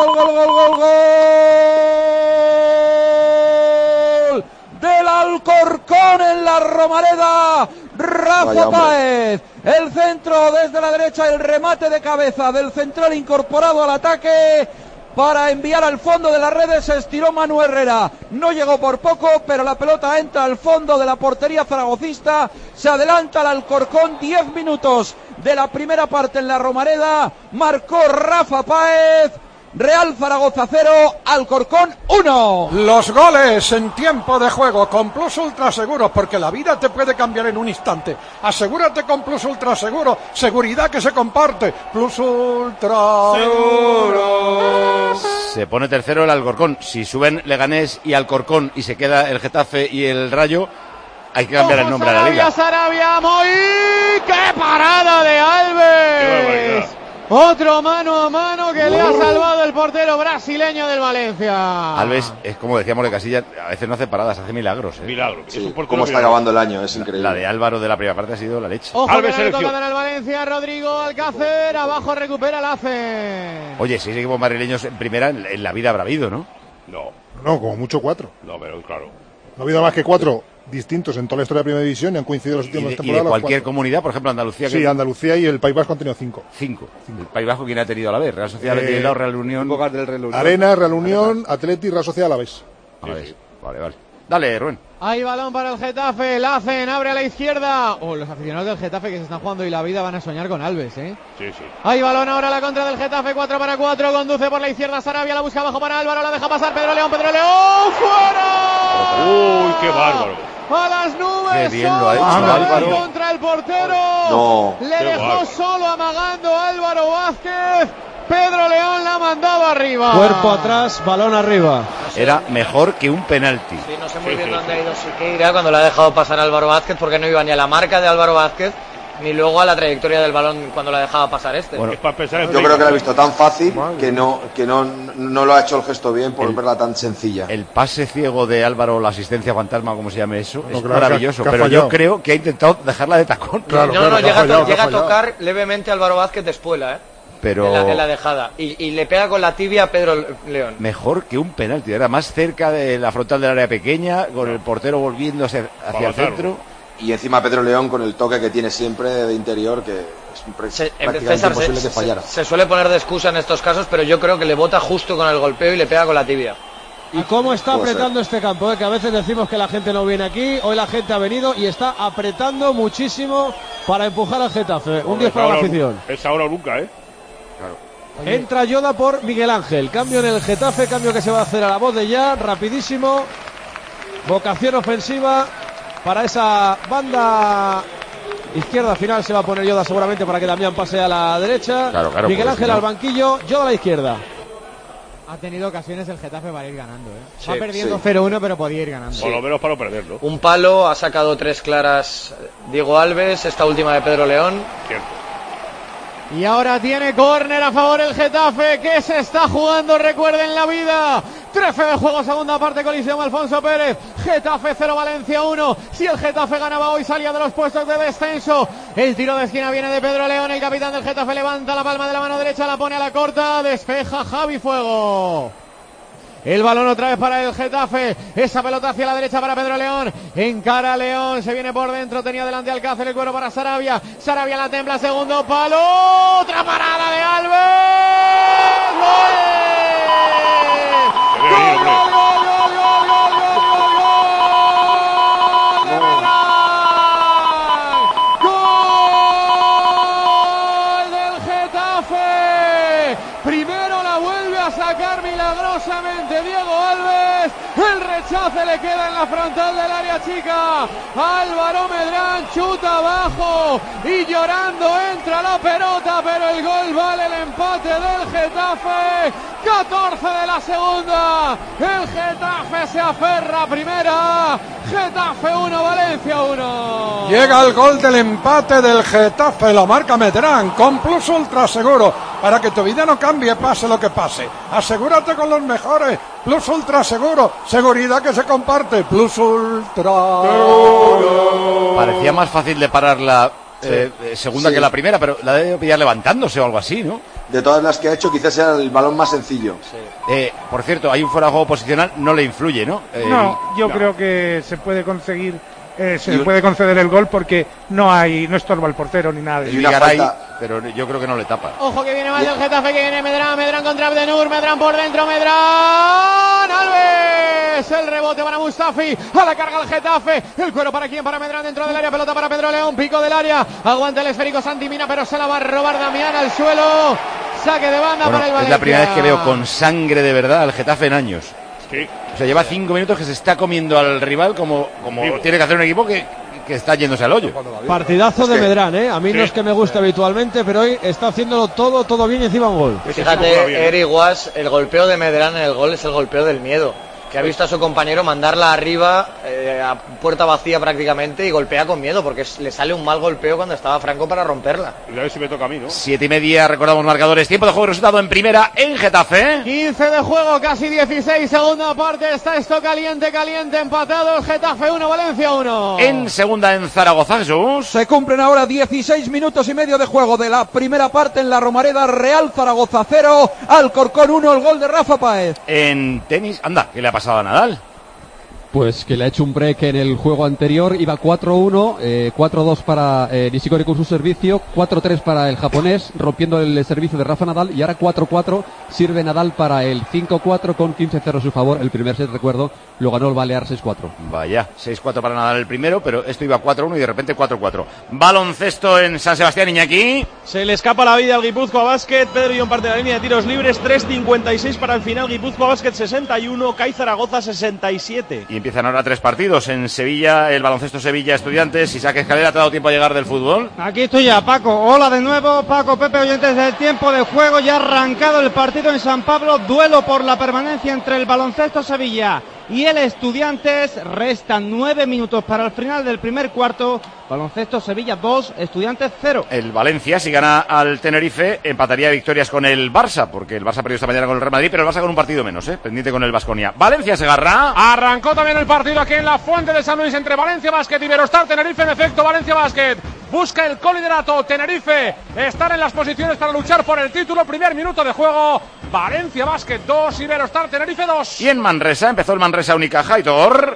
del Alcorcón en la Romareda. Rafa Páez, el centro desde la derecha, el remate de cabeza del central incorporado al ataque para enviar al fondo de las redes. Se estiró Manu Herrera, no llegó por poco, pero la pelota entra al fondo de la portería zaragocista. Se adelanta el Alcorcón. 10 minutos de la primera parte en la Romareda. Marcó Rafa Páez. Real Zaragoza 0, Alcorcón 1. Los goles en tiempo de juego con Plus Ultra Seguros, porque la vida te puede cambiar en un instante. Asegúrate con Plus Ultra Seguro, seguridad que se comparte. Plus Ultra Seguros. Se pone tercero el Alcorcón. Si suben Leganés y Alcorcón y se queda el Getafe y el Rayo, hay que cambiar el nombre a la liga. Sarabia, Moí, ¡qué parada de Alves! Otro mano a mano que le ha salvado el portero brasileño del Valencia. Alves, es como decíamos de Casilla, a veces no hace paradas, hace milagros. Milagro. Sí, cómo está acabando el año, es increíble. La de Álvaro de la primera parte ha sido la leche. Ojo, Alves que le tocan al Valencia, Rodrigo Alcácer, abajo recupera el ACE. Oye, 6 equipos madrileños en primera, en la vida habrá habido, ¿no? No, como mucho 4. No, pero claro. No ha habido más que 4 distintos en toda la historia de la Primera División y han coincidido las últimas temporadas. ¿Y de cualquier comunidad? Por ejemplo, Andalucía. Sí, Andalucía y el País Vasco han tenido 5. 5. El País Vasco, ¿quién ha tenido a la vez? Real Sociedad, Real Unión. Arena, Real Unión, Atleti, Real Sociedad, a la vez. Vale. Dale, Rubén. Hay balón para el Getafe, Lacen abre a la izquierda. Los aficionados del Getafe que se están jugando y la vida van a soñar con Alves, ¿eh? Sí, sí. Hay balón ahora a la contra del Getafe, 4-4, conduce por la izquierda Sarabia, la busca abajo para Álvaro, la deja pasar Pedro León, ¡fuera! Uy, qué bárbaro. A las nubes, qué bien lo ha hecho Álvaro. Contra el portero. No. Le dejó solo amagando Álvaro Vázquez. Pedro León la ha mandado arriba. Cuerpo atrás, balón arriba. Era mejor que un penalti. Sí, no sé muy bien dónde ha ido Siqueira cuando le ha dejado pasar a Álvaro Vázquez, porque no iba ni a la marca de Álvaro Vázquez ni luego a la trayectoria del balón cuando la dejaba pasar este. Bueno, yo creo que la ha visto tan fácil que no lo ha hecho el gesto bien por verla tan sencilla. El pase ciego de Álvaro, la asistencia fantasma, como se llame eso, es claro, maravilloso, que pero fallado. yo creo que ha intentado dejarla de tacón. Claro, llega a tocar levemente a Álvaro Vázquez de espuela, pero en la dejada y le pega con la tibia a Pedro León. Mejor que un penalti, era más cerca de la frontal del área pequeña, con el portero volviéndose hacia el centro. Y encima Pedro León con el toque que tiene siempre de interior, que es prácticamente imposible que fallara. Se suele poner de excusa en estos casos, pero yo creo que le bota justo con el golpeo y le pega con la tibia. ¿Y cómo está apretando este campo? Que a veces decimos que la gente no viene aquí, hoy la gente ha venido y está apretando muchísimo para empujar al Getafe. Un 10 para la afición. Es ahora o nunca, Claro. Entra Yoda por Miguel Ángel. Cambio en el Getafe, cambio que se va a hacer a la voz de ya, rapidísimo. Vocación ofensiva para esa banda izquierda final. Se va a poner Yoda seguramente para que Damián pase a la derecha. Claro, Miguel pues, Ángel al banquillo, Yoda a la izquierda. Ha tenido ocasiones el Getafe para ir ganando, Sí, va perdiendo 0-1, pero podía ir ganando. Por lo menos para no perderlo. Un palo, ha sacado 3 claras Diego Alves, esta última de Pedro León. Cierto. Y ahora tiene córner a favor el Getafe, que se está jugando, recuerden la vida. 13 de juego, segunda parte, colisión Alfonso Pérez. Getafe 0, Valencia 1. Si el Getafe ganaba hoy, salía de los puestos de descenso. El tiro de esquina viene de Pedro León. El capitán del Getafe levanta la palma de la mano derecha, la pone a la corta. Despeja Javi Fuego. El balón otra vez para el Getafe. Esa pelota hacia la derecha para Pedro León. Encara León. Se viene por dentro. Tenía delante Alcácer. El cuero para Sarabia. Sarabia la templa. Segundo palo. Otra parada de Alves. ¡Gol! ¡Gol del Getafe! Primero la vuelve a sacar milagrosamente Diego Alves. El rechace le queda en la frontal del área chica. Álvaro Medrán chuta abajo y llorando entra la pelota, pero el gol vale el empate del Getafe. 14 de la segunda. El Getafe se aferra a primera. Getafe 1, Valencia 1. Llega el gol del empate del Getafe, lo marca Medrán con Plus Ultra Seguro. Para que tu vida no cambie, pase lo que pase. Asegúrate con los mejores. Plus Ultra Seguro. Seguridad que se comparte. Plus Ultra. Parecía más fácil de parar la segunda que la primera, pero la debe pillar levantándose o algo así, ¿no? De todas las que ha hecho, quizás sea el balón más sencillo. Por cierto, hay un fuera de juego posicional, no le influye, ¿no? No, yo creo que se puede conseguir, puede conceder el gol porque no estorba el portero ni nada. Pero yo creo que no le tapa. Ojo que viene mal del Getafe, que viene Medrán contra Abdenur, Medrán por dentro, Medrán, Alves, el rebote para Mustafi, a la carga el Getafe, el cuero para quién, para Medrán dentro del área, pelota para Pedro León, pico del área, aguanta el esférico Santimina, pero se la va a robar Damián al suelo, saque de banda para el Valencia. Es la primera vez que veo con sangre de verdad al Getafe en años. Sí. O sea, lleva 5 minutos que se está comiendo al rival como tiene que hacer un equipo que está yéndose al hoyo. Partidazo de Medrán, a mí no es que me guste habitualmente, pero hoy está haciéndolo todo bien y encima un gol. Fíjate, Eric Guas, el golpeo de Medrán en el gol es el golpeo del miedo, que ha visto a su compañero mandarla arriba a puerta vacía prácticamente y golpea con miedo porque le sale un mal golpeo cuando estaba Franco para romperla. A ver si me toca a mí, ¿no? 7:30, recordamos marcadores, tiempo de juego y resultado en primera en Getafe. 15 de juego, casi 16, segunda parte, está esto caliente, empatado, el Getafe 1, Valencia 1. En segunda en Zaragoza, Jesús. Se cumplen ahora 16 minutos y medio de juego de la primera parte en la Romareda. Real Zaragoza 0, Alcorcón 1, el gol de Rafa Páez. En tenis, anda, ¿qué le ha pasado a Nadal? Pues que le ha hecho un break en el juego anterior, iba 4-1, 4-2 para Nishikori con su servicio, 4-3 para el japonés, rompiendo el servicio de Rafa Nadal, y ahora 4-4 sirve Nadal para el 5-4 con 15-0 a su favor. El primer set, recuerdo, lo ganó el Balear 6-4. Vaya, 6-4 para Nadal el primero, pero esto iba 4-1 y de repente 4-4. Baloncesto en San Sebastián, Iñaki. Se le escapa la vida al Guipúzcoa Basket. Pedro Guión parte de la línea de tiros libres, 3.56 para el final. Guipúzcoa Basket 61, CAI Zaragoza 67. Y empiezan ahora 3 partidos. En Sevilla, el baloncesto Sevilla Estudiantes. Isaac Escalera, ¿te ha dado tiempo a llegar del fútbol? Aquí estoy ya, Paco. Hola de nuevo, Paco, Pepe, oyentes del tiempo de juego. Ya ha arrancado el partido en San Pablo. Duelo por la permanencia entre el baloncesto Sevilla y el Estudiantes. Restan 9 minutos para el final del primer cuarto. Baloncesto Sevilla 2, Estudiantes 0. El Valencia, si gana al Tenerife, empataría victorias con el Barça, porque el Barça perdió esta mañana con el Real Madrid, pero el Barça con un partido menos, pendiente con el Baskonia. Valencia, Segarra. Arrancó también el partido aquí en la Fuente de San Luis entre Valencia Basket y Iberostar Tenerife. En efecto, Valencia Basket busca el coliderato. Tenerife estar en las posiciones para luchar por el título. Primer minuto de juego. Valencia Basket 2, Iberostar Tenerife 2. Y en Manresa, empezó el Manresa Unicaja, Aitor.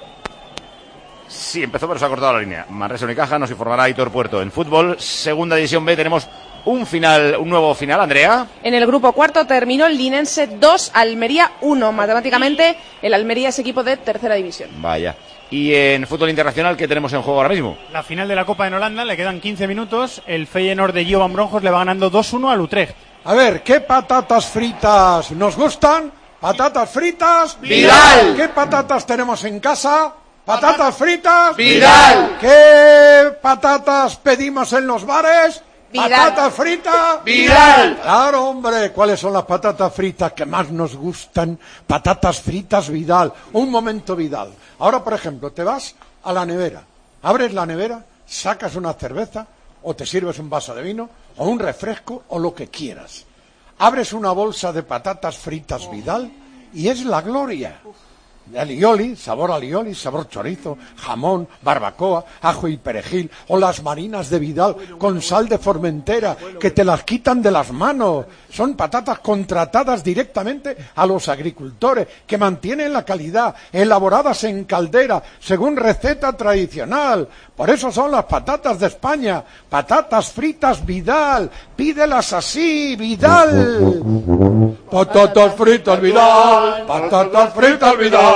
Sí, empezó, pero se ha cortado la línea. Manresa Unicaja, nos informará Aitor Puerto. En fútbol, segunda división B, tenemos un nuevo final, Andrea. En el grupo cuarto terminó el Linense 2, Almería 1. Matemáticamente, el Almería es equipo de tercera división. Vaya. Y en fútbol internacional, ¿qué tenemos en juego ahora mismo? La final de la Copa en Holanda, le quedan 15 minutos. El Feyenoord de Gio Van Bronjos le va ganando 2-1 al Utrecht. A ver, ¿qué patatas fritas nos gustan? ¿Patatas fritas? ¡Vidal! ¿Qué patatas tenemos en casa? ¿Patatas fritas? ¡Vidal! ¿Qué patatas pedimos en los bares? Vidal. ¿Patatas fritas? ¡Vidal! Claro, hombre, ¿cuáles son las patatas fritas que más nos gustan? Patatas fritas Vidal. Un momento, Vidal. Ahora, por ejemplo, te vas a la nevera, abres la nevera, sacas una cerveza, o te sirves un vaso de vino, o un refresco, o lo que quieras. Abres una bolsa de patatas fritas Vidal y es la gloria. Alioli, sabor alioli, sabor chorizo, jamón, barbacoa, ajo y perejil, o las marinas de Vidal con sal de Formentera, que te las quitan de las manos. Son patatas contratadas directamente a los agricultores, que mantienen la calidad, elaboradas en caldera, según receta tradicional. Por eso son las patatas de España, patatas fritas Vidal. Pídelas así, Vidal. Patatas fritas Vidal, patatas fritas Vidal.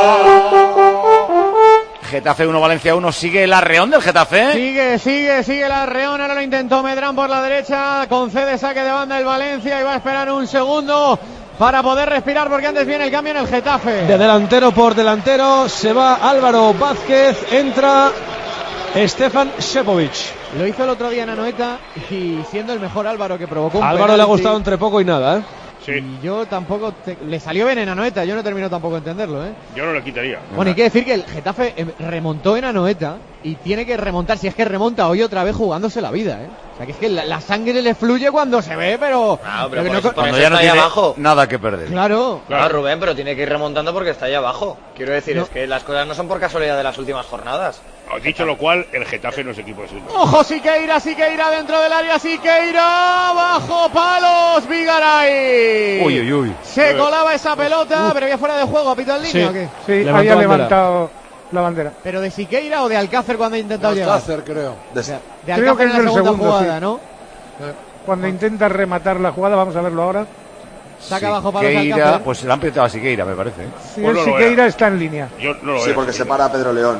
Getafe 1, Valencia 1, ¿sigue el arreón del Getafe? Sigue el arreón, ahora lo intentó Medrán por la derecha, concede saque de banda el Valencia y va a esperar un segundo para poder respirar porque antes viene el cambio en el Getafe. De delantero por delantero se va Álvaro Vázquez, entra Stefan Šepović. Lo hizo el otro día en Anoeta y siendo el mejor Álvaro que provocó un Álvaro penalti. le ha gustado entre poco y nada, Sí. Y yo tampoco... le salió bien en Anoeta, yo no termino tampoco de entenderlo, Yo no lo quitaría. Bueno, hay que decir que el Getafe remontó en Anoeta y tiene que remontar, si es que remonta hoy otra vez jugándose la vida, O sea, que es que la sangre le fluye cuando se ve, pero... Cuando ya no tiene nada que perder. Claro, Rubén, pero tiene que ir remontando porque está ahí abajo. Quiero decir, es que las cosas no son por casualidad de las últimas jornadas. Dicho lo cual, el Getafe no es equipo de fútbol. Ojo, Siqueira dentro del área, Siqueira, bajo palos, Vigaray. Uy. Se colaba esa pelota, pero ya fuera de juego, ¿apita en línea o qué? Sí, había levantado la bandera. ¿Pero de Siqueira o de Alcácer cuando ha intentado llegar? Alcácer, creo. De Creo que Alcácer es en la el segunda segundo, jugada, sí. ¿no? Cuando intenta rematar la jugada, vamos a verlo ahora. Saca bajo palos Siqueira, Alcácer. pues le han pitado a Siqueira, me parece. Sí, el Siqueira está en línea. Yo no lo Sí, veo. porque se para a Pedro León.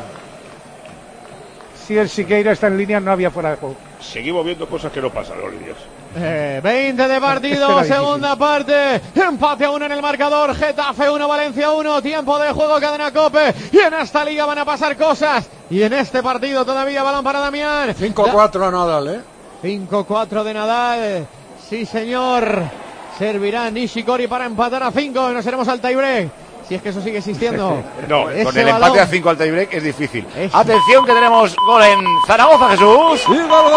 Si el Siqueira está en línea, no había fuera de juego. Seguimos viendo cosas que no pasan, los líderes. 20 de partido, segunda parte, empate a 1 en el marcador, Getafe 1, Valencia 1, tiempo de juego, cadena COPE, y en esta liga van a pasar cosas, y en este partido todavía balón para Damián. 5-4 a Nadal, 5-4 de Nadal, sí señor, servirá Nishikori para empatar a 5, y nos iremos al tiebreak. Si es que eso sigue existiendo. No, con Ese el empate balón. a 5 al tiebreak es difícil. Atención que tenemos gol en Zaragoza, Jesús. Y gol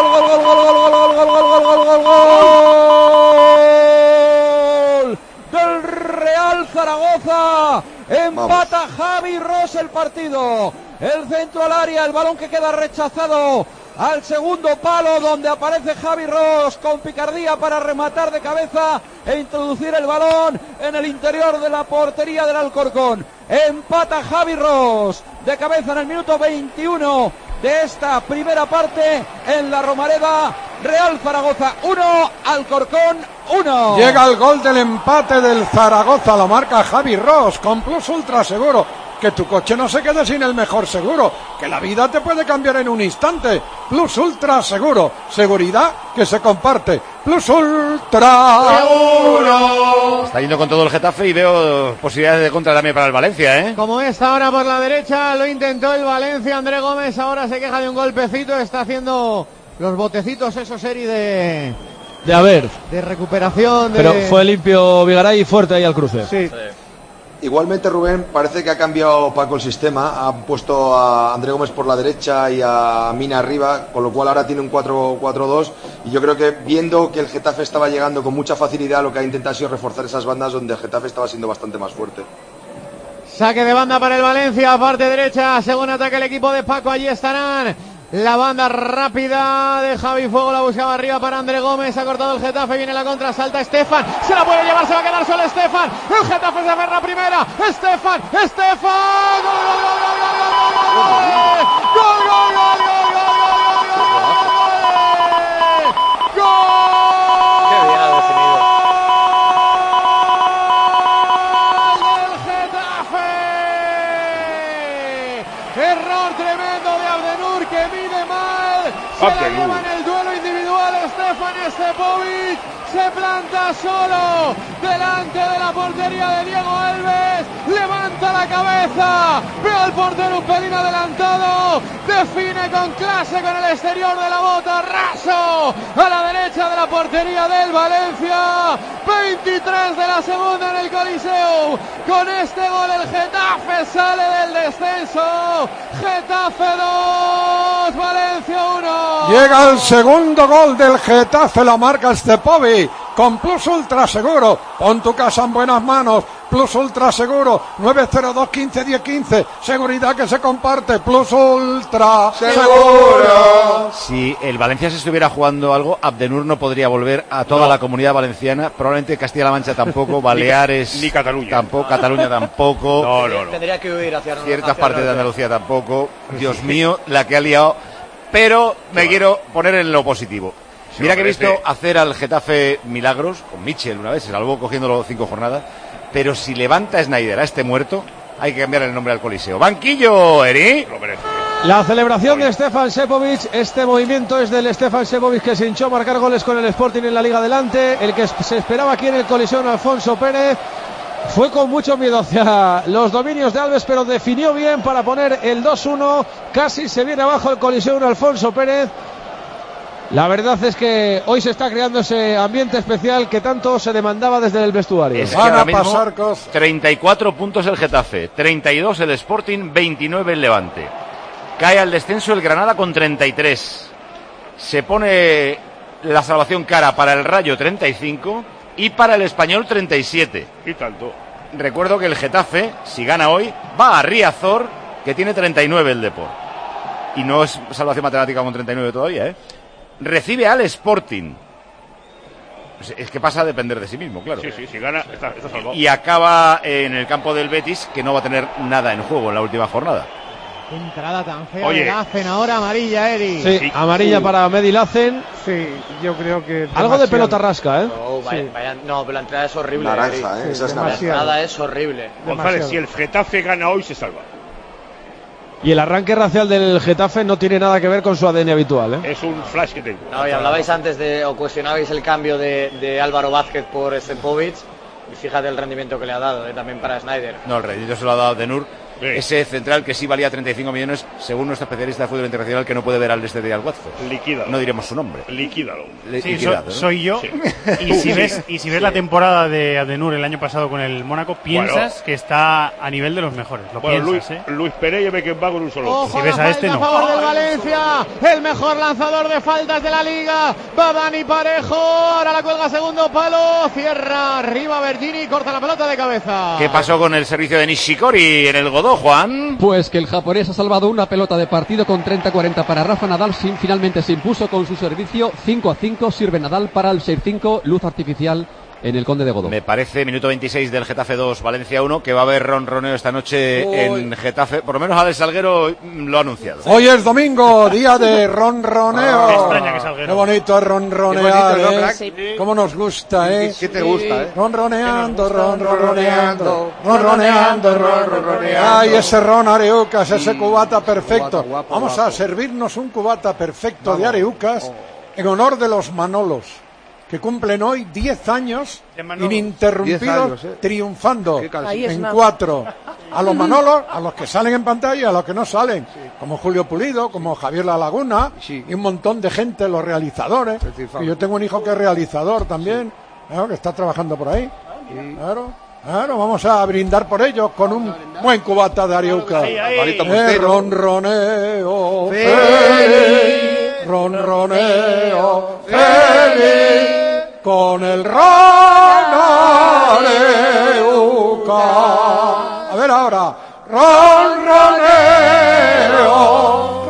del Real Zaragoza. Empata Javi Ross el partido. El centro al área, el balón que queda rechazado al segundo palo, donde aparece Javi Ross con picardía para rematar de cabeza e introducir el balón en el interior de la portería del Alcorcón. Empata Javi Ross de cabeza en el minuto 21 de esta primera parte en la Romareda. Real Zaragoza 1, Alcorcón 1. Llega el gol del empate del Zaragoza, lo marca Javi Ross con Plus Ultra Seguro. Que tu coche no se quede sin el mejor seguro, que la vida te puede cambiar en un instante. Plus Ultra Seguro, seguridad que se comparte. Plus Ultra Seguro. Está yendo con todo el Getafe y veo posibilidades de contra también para el Valencia, ¿eh? Como esta ahora por la derecha, lo intentó el Valencia. André Gómez ahora se queja de un golpecito, está haciendo los botecitos, eso Seri de haber. De recuperación. Pero fue limpio Vigaray y fuerte ahí al cruce. Sí. Igualmente, Rubén, parece que ha cambiado Paco el sistema. Ha puesto a André Gómez por la derecha y a Mina arriba, con lo cual ahora tiene un 4-4-2. Y yo creo que, viendo que el Getafe estaba llegando con mucha facilidad, lo que ha intentado ha sido reforzar esas bandas donde el Getafe estaba siendo bastante más fuerte. Saque de banda para el Valencia, parte derecha, según ataque el equipo de Paco, allí estarán. La banda rápida de Javi Fuego, la buscaba arriba para André Gómez, ha cortado el Getafe, viene la contra, salta Estefan, se la puede llevar, se va a quedar solo Estefan, el Getafe se aferra primera, Estefan, gol, Qué bien ha definido. Error tremendo de Abdenur, que mide mal. Se la lleva en el duelo individual Stefan Stepovic. Se planta solo delante de la portería de Diego Alves. Levanta la cabeza. Ve al portero un pelín adelantado. Define con clase con el exterior de la bota. Raso a la derecha de la portería del Valencia. 23 de la segunda en el Coliseo. Con este gol el Getafe sale del descenso. Getafe 2, Valencia 1. Llega el segundo gol del Getafe, lo marca Stepovic con Plus Ultra Seguro. Pon tu casa en buenas manos. Plus Ultra Seguro, 902-15-10-15. Seguridad que se comparte. Plus Ultra Seguro. Si el Valencia se estuviera jugando algo, Abdenur no podría volver a toda la comunidad valenciana. Probablemente Castilla-La Mancha tampoco, Baleares ni Cataluña tampoco, Cataluña tampoco. No. Tendría que huir hacia ciertas partes de Andalucía tampoco. Dios mío, la que ha liado. Pero me quiero poner en lo positivo. Mira que he visto hacer al Getafe milagros con Mitchell una vez, se salvó cogiéndolo 5 jornadas. Pero si levanta Snyder a este muerto, hay que cambiar el nombre al Coliseo. Banquillo, Eri. La celebración de Stefan Stepovic, este movimiento es del Stefan Stepovic que se hinchó a marcar goles con el Sporting en la Liga Adelante. El que se esperaba aquí en el Coliseo, Alfonso Pérez, fue con mucho miedo hacia los dominios de Alves, pero definió bien para poner el 2-1. Casi se viene abajo el Coliseo, Alfonso Pérez. La verdad es que hoy se está creando ese ambiente especial que tanto se demandaba desde el vestuario. Es que ahora mismo 34 puntos el Getafe, 32 el Sporting, 29 el Levante. Cae al descenso el Granada con 33. Se pone la salvación cara para el Rayo 35 y para el Español 37. Y tanto. Recuerdo que el Getafe, si gana hoy, va a Riazor, que tiene 39 el Depor. Y no es salvación matemática con 39 todavía, ¿eh? Recibe al Sporting. Es que pasa a depender de sí mismo, claro. Sí, si gana, está salvado. Y acaba en el campo del Betis, que no va a tener nada en juego en la última jornada. Qué entrada tan fea de Lacen, ahora amarilla, Eri. Sí, amarilla para Medi Lacen. Sí, yo creo que... Algo de pelota rasca, ¿eh? No, pero la entrada es horrible. Naranja, esa es la entrada es horrible. González, si el Getafe gana hoy, se salva. Y el arranque racial del Getafe no tiene nada que ver con su ADN habitual, ¿eh? Es un flash que tengo. No, y hablabais antes o cuestionabais el cambio de Álvaro Vázquez por Stepovic. Y fíjate el rendimiento que le ha dado, también para Snyder. No, el rendimiento se lo ha dado Abdenur. Sí. Ese central que sí valía 35 millones, según nuestro especialista de fútbol internacional, que no puede ver al este de Watford. Líquidalo. No diremos su nombre. Líquidalo. Sí, soy yo. Sí. Y si ves la temporada de Abdenur el año pasado con el Mónaco, piensas que está a nivel de los mejores. Lo piensas, Luis Pérez y Beckenbauer con un solo. Si ves a este, no. A favor del Valencia, el mejor lanzador de faltas de la liga. Va Dani Parejo. Ahora la cuelga segundo palo. Cierra arriba Bergini y corta la pelota de cabeza. ¿Qué pasó con el servicio de Nishikori en el Godó? todo, Juan? Pues que el japonés ha salvado una pelota de partido con 30-40 para Rafa Nadal, finalmente se impuso con su servicio 5-5, sirve Nadal para el 6-5, luz artificial en el Conde de Godó. Me parece, minuto 26 del Getafe 2, Valencia 1, que va a haber ronroneo esta noche en Getafe. Por lo menos Alex Salguero lo ha anunciado. Hoy es domingo, día de ronroneo. Me extraña que Salguero. Qué bonito es ronronear, Qué bonito, ¿no, ¿eh? Sí. Cómo nos gusta, ¿eh? ¿Qué te gusta, Ronroneando. Ay, ese ron Areucas, ese cubata perfecto. Vamos a servirnos un cubata perfecto de Areucas en honor de los Manolos, que cumplen hoy 10 años ininterrumpidos, 10 años, triunfando en 4. A los Manolos, a los que salen en pantalla y a los que no salen, como Julio Pulido, como Javier La Laguna, y un montón de gente, los realizadores. Y yo tengo un hijo que es realizador también, claro, que está trabajando por ahí. Claro, vamos a brindar por ellos con un buen cubata de Areuca. Ronroneo feliz, ronroneo feliz, con el ron Areuca. A ver ahora, ronroneo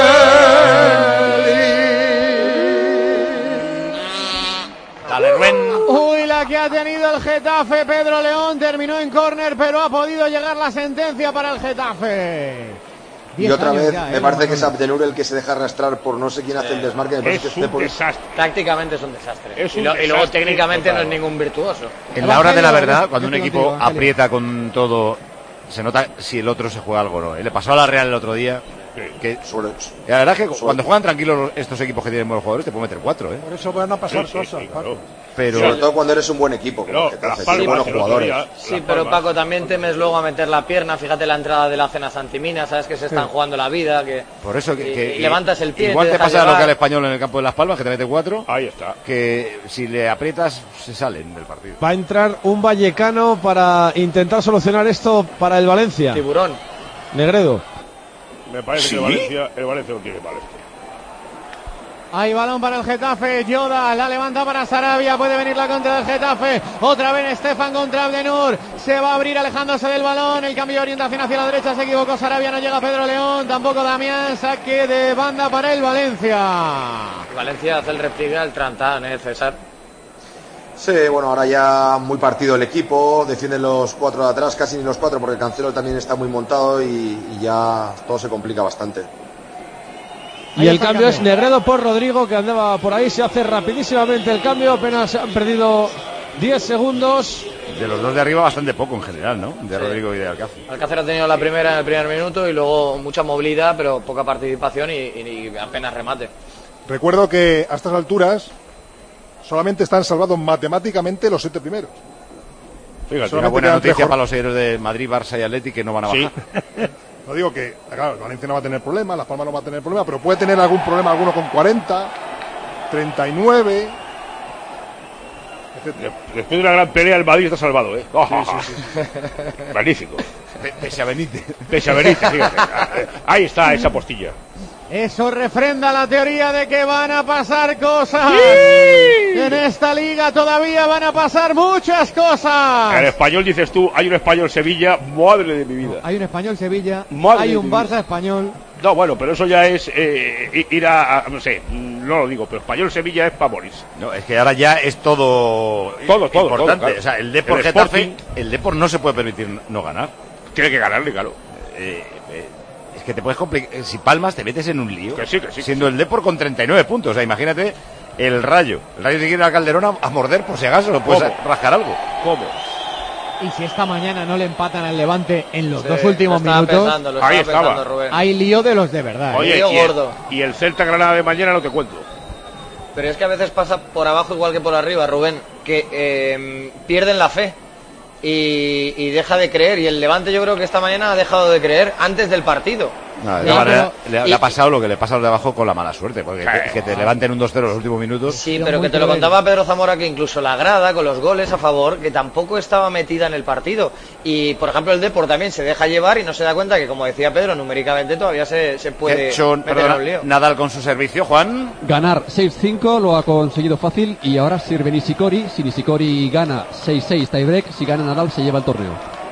feliz. Dale, Rubén. Uy, la que ha tenido el Getafe. Pedro León terminó en córner, pero ha podido llegar la sentencia para el Getafe. Y otra vez, me parece que es Abdenur el que se deja arrastrar por no sé quién hace el desmarque. Me parece que esté por... desastre. Tácticamente es un desastre. Y luego técnicamente no es ningún virtuoso. En la hora de la verdad, cuando un equipo aprieta con todo, se nota si el otro se juega algo o no. Le pasó a la Real el otro día. Que la verdad es que cuando juegan tranquilos estos equipos que tienen buenos jugadores te pueden meter 4, ¿eh? Por eso van a pasar cosas, Paco. Pero sobre todo cuando eres un buen equipo, como buenos jugadores. Sí, pero Paco, también temes luego a meter la pierna. Fíjate la entrada de la Cena Santimina, sabes que se están jugando la vida, que por eso que levantas el pie. Igual te pasa llevar lo que al Español en el campo de Las Palmas, que te mete 4. Ahí está. Que si le aprietas se salen del partido. Va a entrar un vallecano para intentar solucionar esto para el Valencia. Tiburón. Negredo. Me parece que el Valencia no tiene mal esto. Hay balón para el Getafe, Yoda la levanta para Sarabia, puede venir la contra del Getafe, otra vez Estefan contra Abdenur, se va a abrir alejándose del balón, el cambio de orientación hacia la derecha, se equivocó Sarabia, no llega Pedro León, tampoco Damián, saque de banda para el Valencia. Valencia hace el repliegue al Trantán, César. Sí, bueno, ahora ya muy partido el equipo, defienden los 4 de atrás, casi ni los 4 porque Cancelo también está muy montado y ya todo se complica bastante. Y el cambio es Negredo por Rodrigo, que andaba por ahí, se hace rapidísimamente el cambio, apenas han perdido 10 segundos. De los dos de arriba bastante poco en general, ¿no? De Rodrigo y de Alcácer. Alcácer ha tenido la primera en el primer minuto y luego mucha movilidad, pero poca participación y apenas remate. Recuerdo que a estas alturas solamente están salvados matemáticamente los 7 primeros. Fíjate, una buena noticia para los seguidores de Madrid, Barça y Atleti, que no van a bajar. No digo que, claro, Valencia no va a tener problemas, Las Palmas no va a tener problemas, pero puede tener algún problema alguno con 40, 39. Después de una gran pelea, el Madrid está salvado, ¿eh? Sí. Magnífico. Pese a Benítez, fíjate. Ahí está esa postilla. Eso refrenda la teoría de que van a pasar cosas. ¡Sí! En esta liga todavía van a pasar muchas cosas. El Español, dices tú, hay un Español-Sevilla, madre de mi vida. Hay un Español-Sevilla, hay un Barça-Español. No, bueno, pero eso ya es ir a, no sé, no lo digo, pero Español-Sevilla es para Boris. No, es que ahora ya es todo importante. Todo, claro. O sea, el Depor Getafe, el Depor no se puede permitir no ganar. Tiene que ganarle, claro. Es que te puedes complicar. Si palmas, te metes en un lío. Que sí. Siendo el Depor con 39 puntos. O sea, imagínate el Rayo. El Rayo tiene que ir al Calderón a morder por si acaso, lo puedes rascar algo. ¿Cómo? Y si esta mañana no le empatan al Levante en los 2 últimos minutos, ahí estaba. Rubén. Hay lío de los de verdad. Oye, lío gordo. Y el Celta Granada de mañana no te cuento. Pero es que a veces pasa por abajo igual que por arriba, Rubén, que pierden la fe y deja de creer. Y el Levante yo creo que esta mañana ha dejado de creer antes del partido. No, le ha pasado lo que le pasa al de abajo con la mala suerte, porque que te levanten un 2-0 los últimos minutos. Sí, pero que te lo contaba Pedro Zamora, que incluso la grada con los goles a favor, que tampoco estaba metida en el partido. Y por ejemplo el Depor también se deja llevar y no se da cuenta que, como decía Pedro, numéricamente todavía se puede meter en un lío. Nadal con su servicio, Juan. Ganar 6-5 lo ha conseguido fácil y ahora sirve Nishikori. Si Nishikori gana 6-6 tiebreak, si gana Nadal se lleva el torneo.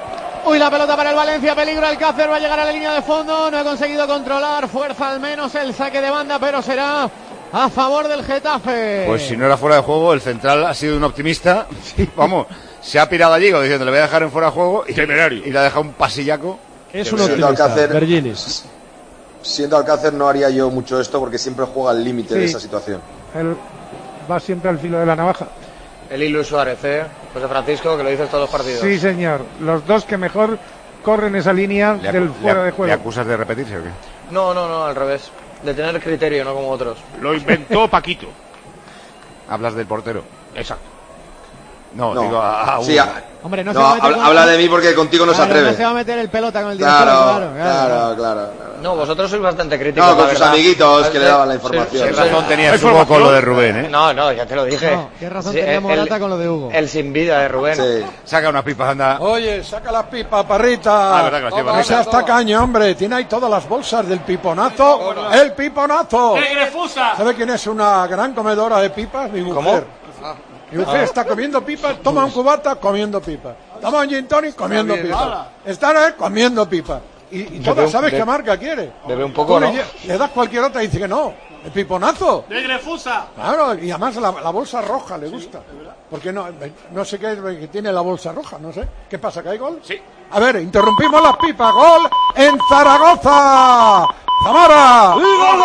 Uy, la pelota para el Valencia, peligro Alcácer, va a llegar a la línea de fondo, no ha conseguido controlar, fuerza al menos el saque de banda, pero será a favor del Getafe. Pues si no era fuera de juego, el central ha sido un optimista. Sí, vamos, se ha pirado allí diciendo le voy a dejar en fuera de juego y le ha dejado un pasillaco. Es un optimista, Verginis. Siendo Alcácer no haría yo mucho esto porque siempre juega al límite de esa situación. Él va siempre al filo de la navaja. El Ilu Suárez, José Francisco, que lo dices todos los partidos. Sí, señor. Los dos que mejor corren esa línea del fuera de juego. ¿Le acusas de repetirse o qué? No, al revés. De tener criterio, no como otros. Lo inventó Paquito. Hablas del portero. Exacto. No. Digo sí, hombre, habla de mí porque contigo no se atreve. No se va a meter el pelota con el director. Claro. No, vosotros sois bastante críticos. No, con sus amiguitos que le daban la información. Qué razón tenía Hugo con lo de Rubén, No, ya te lo dije. No, qué razón tenía Morata con lo de Hugo. El sin vida de Rubén. Sí. Saca unas pipas, anda. Oye, saca las pipas, Parrita. Verdad que las lleva. Ese hasta caño, hombre. Tiene ahí todas las bolsas del piponazo. ¡El piponazo! ¿Sabe quién es una gran comedora de pipas? Mi mujer. ¿Cómo? Mi mujer está comiendo pipas, toma un cubata, comiendo pipas. Toma un gin tonic, comiendo pipas. Está comiendo pipas. Y todas sabes qué marca quiere. Bebe un poco, ¿no? Le das cualquier otra y dice que no. El piponazo. ¡De Grefusa! Claro, y además la bolsa roja le gusta. Porque no sé qué es que tiene la bolsa roja, no sé. ¿Qué pasa, que hay gol? Sí. A ver, interrumpimos las pipas. ¡Gol en Zaragoza! ¡Zamora!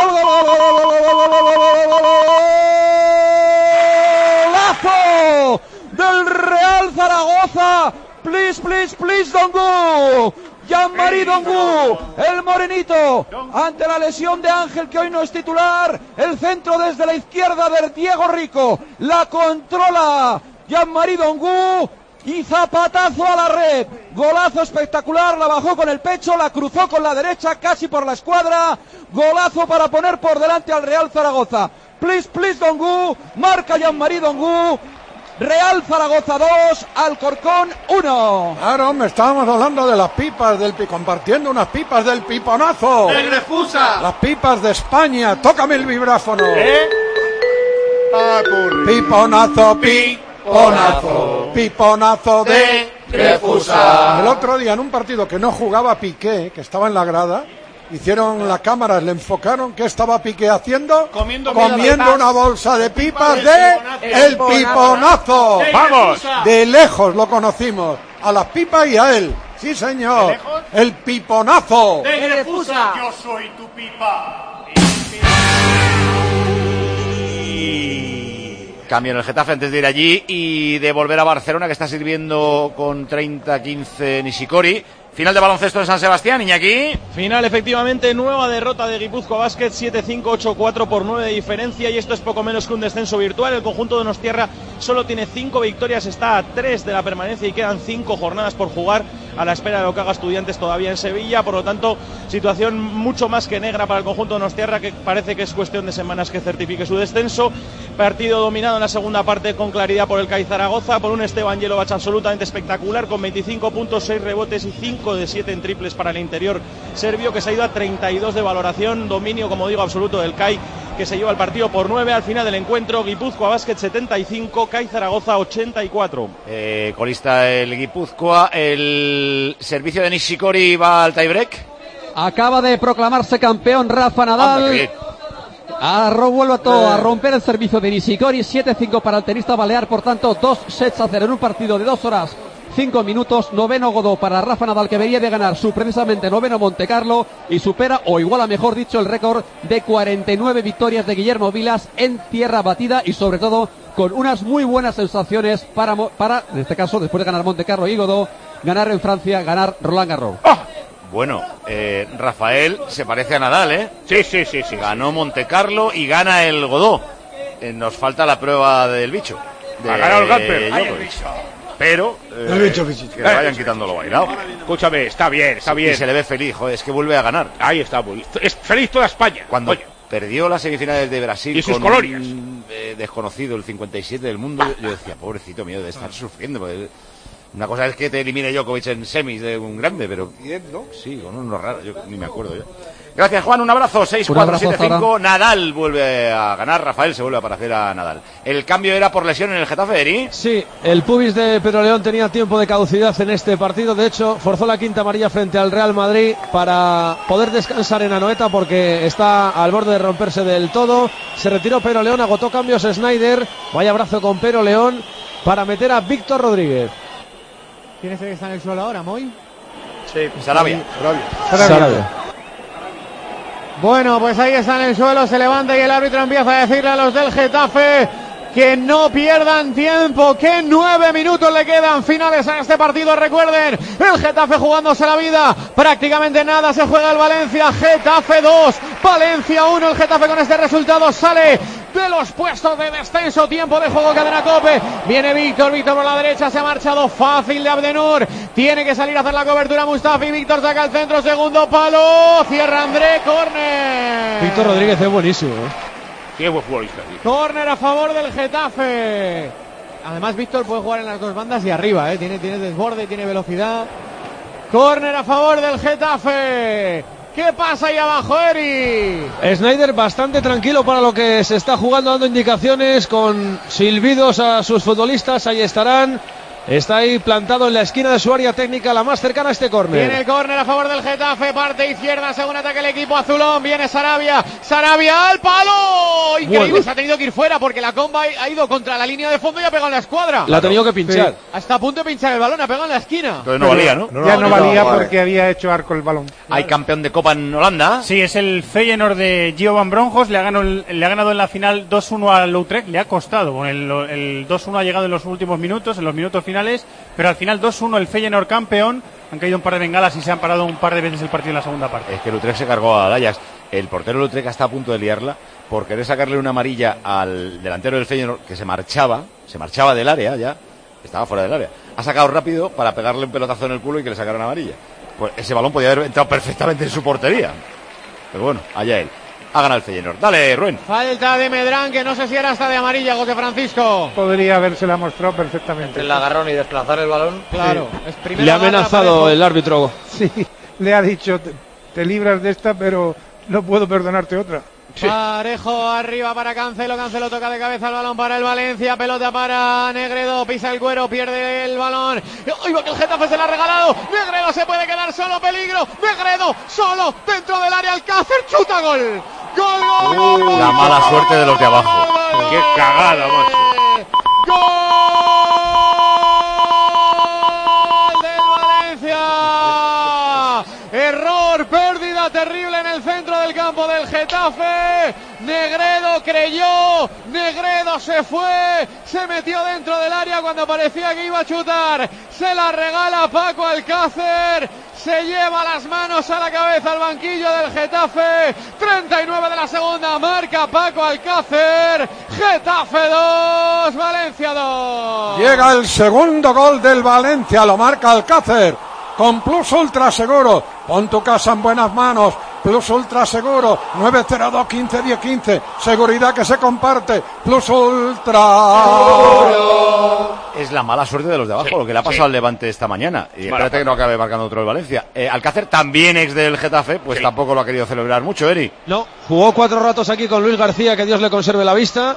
¡Golazo del Real Zaragoza! Please, don't go. Jean-Marie Dongu, el morenito, ante la lesión de Ángel, que hoy no es titular. El centro desde la izquierda de Diego Rico, la controla Jean-Marie Dongu y zapatazo a la red. Golazo espectacular, la bajó con el pecho, la cruzó con la derecha casi por la escuadra. Golazo para poner por delante al Real Zaragoza. Please Dongu, marca Jean-Marie Dongu. Real Zaragoza 2, Alcorcón 1. Claro, me estábamos hablando de las pipas compartiendo unas pipas del piponazo. ¡De Grefusa! Las pipas de España. Tócame el vibráfono. Piponazo, piponazo de Grefusa. El otro día en un partido que no jugaba Piqué, que estaba en la grada, hicieron las cámaras, le enfocaron qué estaba Piqué haciendo, comiendo una bolsa de pipas de el piponazo. ¡Vamos! De lejos lo conocimos, a las pipas y a él. Sí, señor. El piponazo. ¡De Grefusa! Yo soy tu pipa. Cambio en el Getafe antes de ir allí y de volver a Barcelona, que está sirviendo con 30-15 Nishikori. Final de baloncesto de San Sebastián, Iñaki. Final, efectivamente, nueva derrota de Guipúzcoa Basket, 7-5, 8-4 por 9 de diferencia, y esto es poco menos que un descenso virtual. El conjunto de Donostiarra solo tiene 5 victorias, está a 3 de la permanencia y quedan 5 jornadas por jugar, a la espera de lo que haga Estudiantes todavía en Sevilla. Por lo tanto, situación mucho más que negra para el conjunto de Donostiarra, que parece que es cuestión de semanas que certifique su descenso. Partido dominado en la segunda parte con claridad por el CAI Zaragoza, por un Esteban Jelovac absolutamente espectacular, con 25 puntos, 6 rebotes y 5 de 7 en triples para el interior serbio, que se ha ido a 32 de valoración. Dominio, como digo, absoluto del CAI, que se lleva el partido por 9. Al final del encuentro, Guipúzcoa Basket 75, CAI Zaragoza 84. Colista el Guipúzcoa. El servicio de Nishikori va al tiebreak. Acaba de proclamarse campeón Rafa Nadal. Vuelve a romper el servicio de Nishikori. 7-5 para el tenista balear, por tanto 2-0 en un partido de 2 horas 5 minutos. Noveno Godó para Rafa Nadal, que venía de ganar su precisamente noveno Montecarlo y supera, o iguala mejor dicho, el récord de 49 victorias de Guillermo Vilas en tierra batida, y sobre todo con unas muy buenas sensaciones para en este caso, después de ganar Montecarlo y Godó, ganar en Francia, ganar Roland Garros. Bueno, Rafael se parece a Nadal, ¿eh? Sí. Ganó Montecarlo y gana el Godó. Nos falta la prueba del bicho. Ha ganado el Gamper. Pero que le vayan quitando lo bailado. Escúchame, está bien. Y se le ve feliz, joder, es que vuelve a ganar. Ahí está, es feliz toda España. Cuando perdió las semifinales de Brasil y sus con colonias. Un desconocido, el 57 del mundo, yo decía, pobrecito mío, de estar sufriendo. Una cosa es que te elimine Djokovic en semis de un grande, pero... Bien, ¿no? Sí, con uno raro, yo ni me acuerdo yo. Gracias, Juan, un abrazo. 6-4-7-5, Hasta Nadal vuelve a ganar, Rafael se vuelve a parecer a Nadal. ¿El cambio era por lesión en el Getafe, Eri? Sí, el pubis de Pedro León tenía tiempo de caducidad en este partido, de hecho forzó la quinta amarilla frente al Real Madrid para poder descansar en Anoeta porque está al borde de romperse del todo. Se retiró Pedro León, agotó cambios Snyder, vaya brazo con Pedro León para meter a Víctor Rodríguez. ¿Quién es el que está en el suelo ahora, Moy? Sí, Sarabia. Sarabia. Bueno, pues ahí está en el suelo, se levanta y el árbitro empieza a decirle a los del Getafe que no pierdan tiempo, que 9 minutos le quedan finales a este partido. Recuerden, el Getafe jugándose la vida, prácticamente nada se juega el Valencia. Getafe 2, Valencia 1. El Getafe con este resultado sale de los puestos de descenso. Tiempo de juego, Cadena COPE. Viene Víctor por la derecha, se ha marchado fácil de Abdenur, tiene que salir a hacer la cobertura Mustafi. Víctor saca el centro, segundo palo, cierra André, córner. Víctor Rodríguez es buenísimo, Qué buen futbolista. Córner a favor del Getafe. Además, Víctor puede jugar en las dos bandas y arriba, tiene desborde, tiene velocidad. Córner a favor del Getafe. ¿Qué pasa ahí abajo, Eri? Snyder bastante tranquilo para lo que se está jugando, dando indicaciones con silbidos a sus futbolistas. Ahí estarán. Está ahí plantado en la esquina de su área técnica, la más cercana a este córner. Viene el córner a favor del Getafe, parte izquierda, según ataque el equipo azulón. Viene Sarabia, Sarabia al palo. Increíble, bueno. Se ha tenido que ir fuera porque la comba ha ido contra la línea de fondo y ha pegado en la escuadra. La ha tenido que pinchar. Sí. Hasta a punto de pinchar el balón, ha pegado en la esquina. Entonces no valía, ¿no? Ya no valía porque había hecho arco el balón. Hay campeón de Copa en Holanda. Sí, es el Feyenoord de Gio Van Bronckhorst. Le ha ganado en la final 2-1 al Utrecht. Le ha costado. Con el 2-1 ha llegado en los últimos minutos, en los minutos finales. Pero al final 2-1 el Feyenoord campeón. Han caído un par de bengalas y se han parado un par de veces el partido en la segunda parte. Es que el Utrecht se cargó a Ajax. El portero del Utrecht está a punto de liarla por querer sacarle una amarilla al delantero del Feyenoord que se marchaba del área ya, estaba fuera del área. Ha sacado rápido para pegarle un pelotazo en el culo y que le sacaran amarilla. Pues ese balón podía haber entrado perfectamente en su portería. Pero bueno, allá él. Ha ganado el Feyenoord. Dale, Rubén. Falta de Medrán, que no sé si era hasta de amarilla, José Francisco. Podría habérsela mostrado perfectamente. El agarrón y desplazar el balón. Claro. Sí. Le ha amenazado el árbitro. Sí, le ha dicho, te libras de esta, pero no puedo perdonarte otra. Sí. Parejo arriba para Cancelo toca de cabeza el balón para el Valencia, pelota para Negredo, pisa el cuero, pierde el balón. ¡Oiga que el Getafe se la ha regalado! Negredo se puede quedar solo, peligro. Negredo solo dentro del área, Alcácer chuta, gol. ¡Gol! La mala suerte de los de abajo. ¡Qué cagada, macho! ¡Gol del Valencia! Error, pérdida terrible en el centro del campo del Getafe. Negredo creyó, Negredo se fue, se metió dentro del área cuando parecía que iba a chutar. Se la regala Paco Alcácer, se lleva las manos a la cabeza al banquillo del Getafe. 39 de la segunda, marca Paco Alcácer. Getafe 2, Valencia 2. Llega el segundo gol del Valencia, lo marca Alcácer. Con Plus Ultra Seguro, pon tu casa en buenas manos. Plus Ultra Seguro, 902-15-10-15. Seguridad que se comparte. Plus Ultra. Es la mala suerte de los de abajo, lo que le ha pasado al Levante esta mañana. Y espérate que no acabe marcando otro el Valencia. Alcácer, también ex del Getafe, pues tampoco lo ha querido celebrar mucho, Eri. No, jugó 4 ratos aquí con Luis García, que Dios le conserve la vista.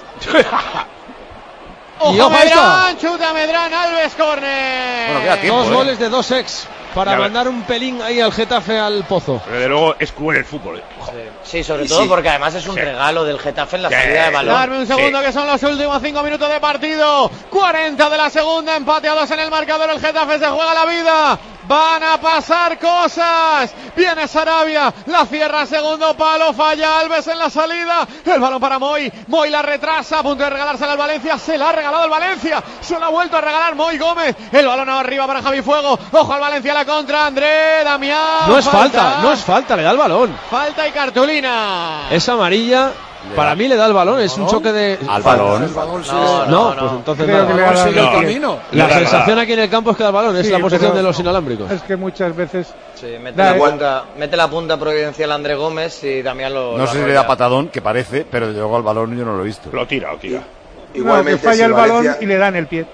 ¡Ojo, Medrán! Chuta Medrán, Alves, córner. Bueno, queda tiempo, 2 goles de 2 ex para mandar un pelín ahí al Getafe al pozo. Pero de luego es cruel el fútbol. Sí, sobre todo porque además es un regalo del Getafe en la salida de balón. Darme un segundo, que son los últimos 5 minutos de partido. 40 de la segunda, empate a 2 en el marcador. El Getafe se juega la vida. Van a pasar cosas. Viene Sarabia, la cierra, segundo palo, falla Alves en la salida. El balón para Moy. Moy la retrasa, a punto de regalársela al Valencia. Se la ha regalado el Valencia. Se la ha vuelto a regalar Moy Gómez. El balón arriba para Javi Fuego. Ojo al Valencia, la contra. André, Damián. No es falta, le da el balón. Falta y cartulina. Es amarilla. Para mí le da el balón, es un choque de... ¿Al balón? No, pues entonces creo que le ha dado el camino. La sensación aquí en el campo es que da el balón, es la posición de los inalámbricos. Es que muchas veces... Sí, mete la punta providencial a André Gómez y Damián lo... No sé si le da patadón, que parece, pero luego al balón yo no lo he visto. Lo tira. Igualmente, que falla el balón y le dan el pie.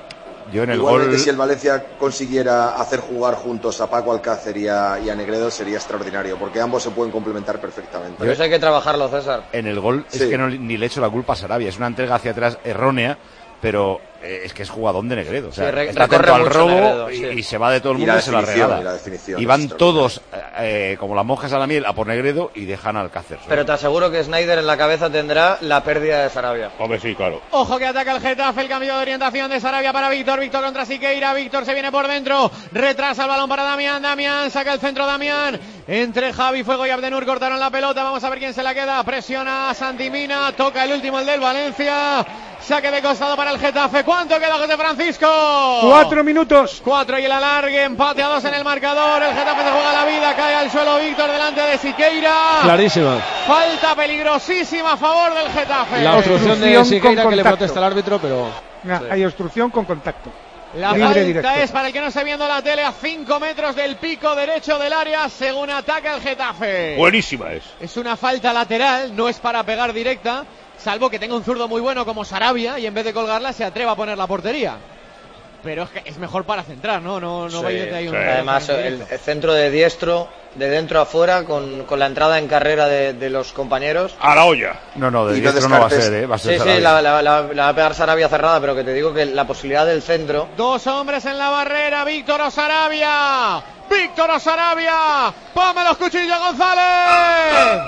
Yo en el Igualmente, gol... si el Valencia consiguiera hacer jugar juntos a Paco Alcácer y a Negredo, sería extraordinario, porque ambos se pueden complementar perfectamente. Pero eso hay que trabajarlo, César. En el gol es que ni le echo la culpa a Sarabia, es una entrega hacia atrás errónea, pero es que es jugadón de Negredo. O sea, está atento al robo Negredo, y se va de todo el mundo y se lo regala. Y van todos, como las monjas a la miel, a por Negredo y dejan al Alcácer. Pero te aseguro que Snyder en la cabeza tendrá la pérdida de Sarabia. Hombre, sí, claro. Ojo que ataca el Getafe, el cambio de orientación de Sarabia para Víctor, Víctor contra Siqueira, Víctor se viene por dentro, retrasa el balón para Damián, Damián saca el centro, Damián, entre Javi Fuego y Abdenur cortaron la pelota, vamos a ver quién se la queda, presiona Santimina, toca el último, el del Valencia, saque de costado para el Getafe. ¿Cuánto queda, José Francisco? 4 minutos. 4 y el alargue, empate a 2 en el marcador, el Getafe se juega la vida, cae al suelo Víctor delante de Siqueira. Clarísima. Falta peligrosísima a favor del Getafe. La obstrucción de Siqueira que le protesta el árbitro, pero... Hay obstrucción con contacto. La falta es, para el que no esté viendo la tele, a 5 metros del pico derecho del área, según ataca el Getafe. Buenísima es. Es una falta lateral, no es para pegar directa, salvo que tenga un zurdo muy bueno como Sarabia y en vez de colgarla se atreva a poner la portería. Pero es que es mejor para centrar, ¿no? Sí, vaya ahí además, el centro de diestro, de dentro a fuera, con la entrada en carrera de los compañeros. A la olla. No, de diestro no va a ser, va a ser Sí, la va a pegar Sarabia cerrada, pero que te digo que la posibilidad del centro... 2 hombres en la barrera, Víctor o Sarabia. Víctor o Sarabia. ¡Ponme los cuchillos, González!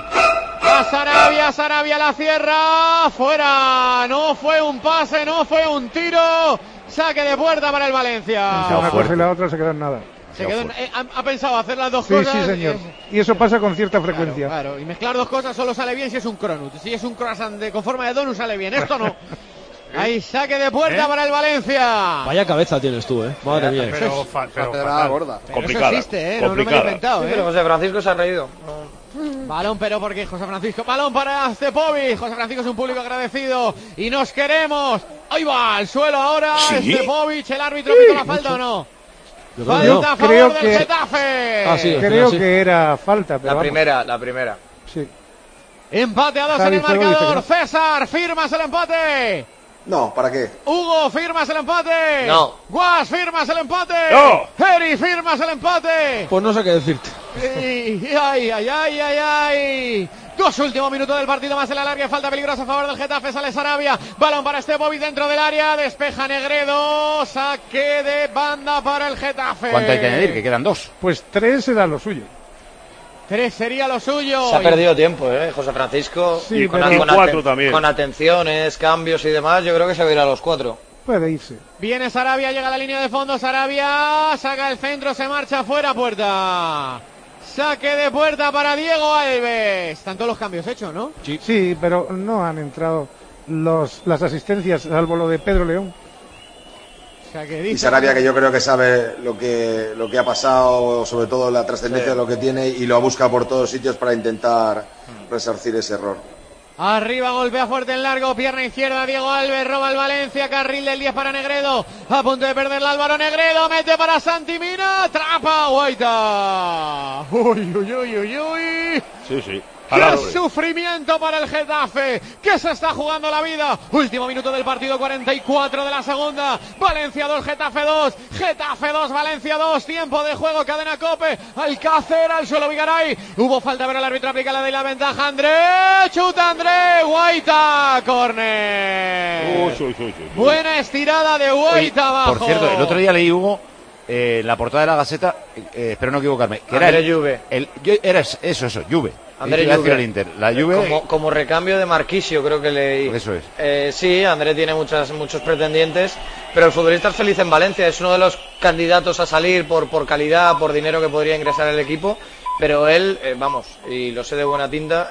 A Sarabia la cierra. Fuera. No fue un pase, no fue un tiro. Saque de puerta para el Valencia. Una cosa y la otra se quedan nada. Ha pensado hacer las dos cosas. Sí, señor. Y eso pasa con cierta frecuencia. Claro. Y mezclar dos cosas solo sale bien si es un cronut. Si es un croissant con forma de donut sale bien. Esto no. Ahí saque de puerta para el Valencia. Vaya cabeza tienes tú, madre mía. Pero gorda. Complicada. Eso existe, no me lo he inventado. Pero José Francisco se ha reído. Balón, pero porque José Francisco, balón para Stepovic. José Francisco es un público agradecido y nos queremos. Ahí va al suelo ahora. ¿Sí? Stepovic, el árbitro pitó la falta o no. Falta a favor del Getafe. Creo que era falta. Pero la primera. Sí. Empate a 2 en el marcador. César, ¿firmas el empate? No, ¿para qué? Hugo, ¿firmas el empate? No. Guas, ¿firmas el empate? No. Eri, ¿firmas el empate? Pues no sé qué decirte. Ay. 2 últimos minutos del partido, más el alargue, falta peligrosa a favor del Getafe, sale Sarabia, balón para Stepovic dentro del área, despeja Negredo, saque de banda para el Getafe. ¿Cuánto hay que añadir? Que quedan 2. Pues 3 era lo suyo. 3 sería lo suyo. Se ha perdido tiempo, José Francisco. Sí, con 4 también. Con atenciones, cambios y demás, yo creo que se va a ir a los 4. Puede irse. Viene Sarabia, llega a la línea de fondo, Sarabia saca el centro, se marcha fuera, puerta. Saque de puerta para Diego Alves. Están todos los cambios hechos, ¿no? Sí, pero no han entrado las asistencias, salvo lo de Pedro León. Y Sarabia, que yo creo que sabe lo que ha pasado, sobre todo la trascendencia de lo que tiene, y lo busca por todos sitios para intentar resarcir ese error. Arriba, golpea fuerte en largo, pierna izquierda, Diego Alves, roba el Valencia, carril del 10 para Negredo, a punto de perder Álvaro Negredo, mete para Santimina, atrapa Guaita. Uy. Sí. ¡Qué sufrimiento para el Getafe! ¡Que se está jugando la vida! Último minuto del partido, 44 de la segunda. Valencia 2, Getafe 2. Getafe 2, Valencia 2. Tiempo de juego, cadena COPE. Alcácer al suelo, Vigaray. Hubo falta, pero el árbitro aplica la de la ventaja. André, chuta André. Guaita, córner. Buena estirada de Guaita abajo. Por cierto, el otro día leí, Hugo, la portada de la Gaceta, espero no equivocarme, que André Juve. Era eso, Juve. André Juve. El Inter. La Juve como recambio de Marquisio, creo que leí. Eso es. Sí, André tiene muchos pretendientes, pero el futbolista es feliz en Valencia, es uno de los candidatos a salir por calidad, por dinero que podría ingresar el equipo, pero él, y lo sé de buena tinta,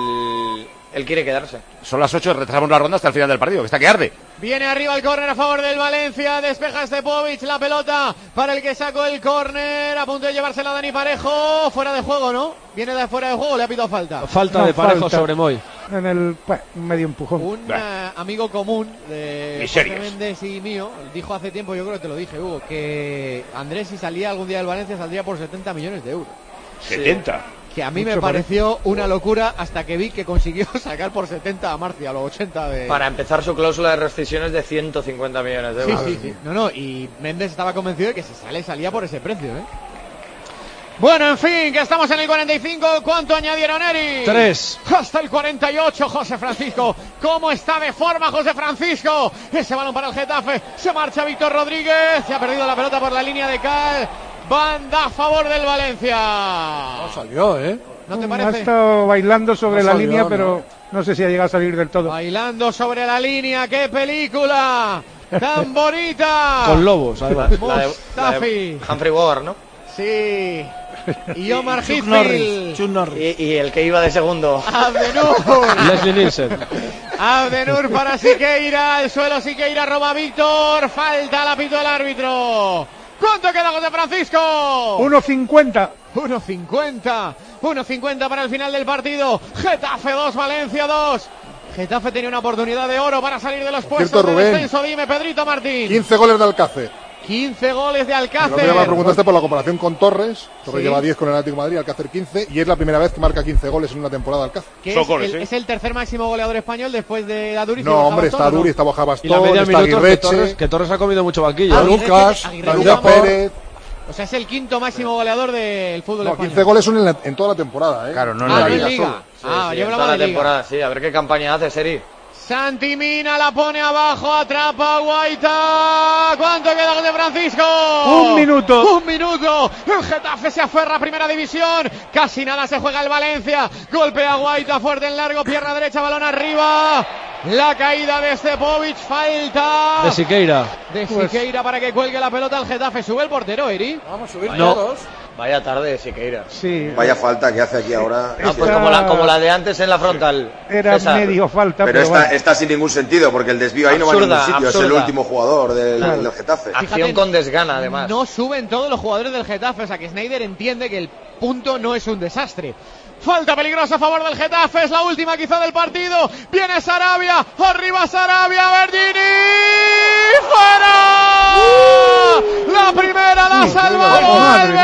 él quiere quedarse. Son las 8, retrasamos la ronda hasta el final del partido, que está que arde. Viene arriba el córner a favor del Valencia, despeja Stepovic, la pelota para el que sacó el córner, a punto de llevársela Dani Parejo, fuera de juego, ¿no? Viene de fuera de juego, le ha pitado falta. Falta de Parejo sobre Moy. En el medio empujón. Un amigo común de José Méndez y mío dijo hace tiempo, yo creo que te lo dije, Hugo, que Andrés, si salía algún día del Valencia, saldría por 70 millones de euros. ¿70? Que a mí me pareció una locura hasta que vi que consiguió sacar por 70 a Marcia, a los 80 de... Para empezar su cláusula de rescisiones de 150 millones de euros. Sí. No, y Méndez estaba convencido de que si salía por ese precio, ¿eh? Bueno, en fin, que estamos en el 45. ¿Cuánto añadieron, Eri? 3. Hasta el 48, José Francisco. ¿Cómo está de forma José Francisco? Ese balón para el Getafe. Se marcha Víctor Rodríguez. Se ha perdido la pelota por la línea de Cal. Banda a favor del Valencia. No salió, ¿eh? ¿No te parece? Ha estado bailando sobre la línea, pero no sé si ha llegado a salir del todo. Bailando sobre la línea. ¡Qué película tan bonita! Con lobos, además. Mustafi. Humphrey Bogart, ¿no? Sí. Y Omar Hitfield. Chuck Norris. Y el que iba de segundo. Abdenur. Leslie Nielsen. Abdenur para Siqueira. Al suelo Siqueira, roba Víctor. Falta la pito del árbitro. ¿Cuánto queda, José Francisco? 1.50. 1.50 para el final del partido. Getafe 2, Valencia 2. Getafe tenía una oportunidad de oro para salir de los puestos de descenso. Dime, Pedrito Martín. 15 goles de Alcácer. 15 goles de Alcácer. Lo que me preguntaste por la comparación con Torres. Torres lleva 10 con el Atlético de Madrid, Alcácer 15, y es la primera vez que marca 15 goles en una temporada Alcácer. Es el tercer máximo goleador español después de Aduriz. No, hombre, está Aduriz, está Borja Bastón, y la media está Aguirreche. Que Torres ha comido mucho banquillo. Lucas, Lucas Pérez. O sea, es el quinto máximo goleador del fútbol español. 15 goles son en toda la temporada, ¿eh? Claro, no en la liga. Yo hablaba de la temporada, sí. A ver qué campaña hace, Seri. Santi Mina la pone abajo, atrapa a Guaita. ¿Cuánto queda, José Francisco? 1 minuto. 1 minuto. El Getafe se aferra a primera división. Casi nada se juega el Valencia. Golpea a Guaita fuerte en largo, pierna derecha, balón arriba. La caída de Stepovic, falta de Siqueira. Para que cuelgue la pelota al Getafe. Sube el portero, Eri. Vamos a subir todos. Vaya tarde de Siqueira. Sí. Vaya falta que hace aquí ahora. Pues como la de antes en la frontal. Era César. Medio falta. Pero está sin ningún sentido, porque el desvío ahí no va a ningún sitio. Es el último jugador del Getafe. Acción con desgana, además. No suben todos los jugadores del Getafe. O sea que Sneijder entiende que el punto no es un desastre. Falta peligrosa a favor del Getafe, es la última quizá del partido. Viene Sarabia, arriba Sarabia, Vergini, ¡fuera! La primera la ha salvado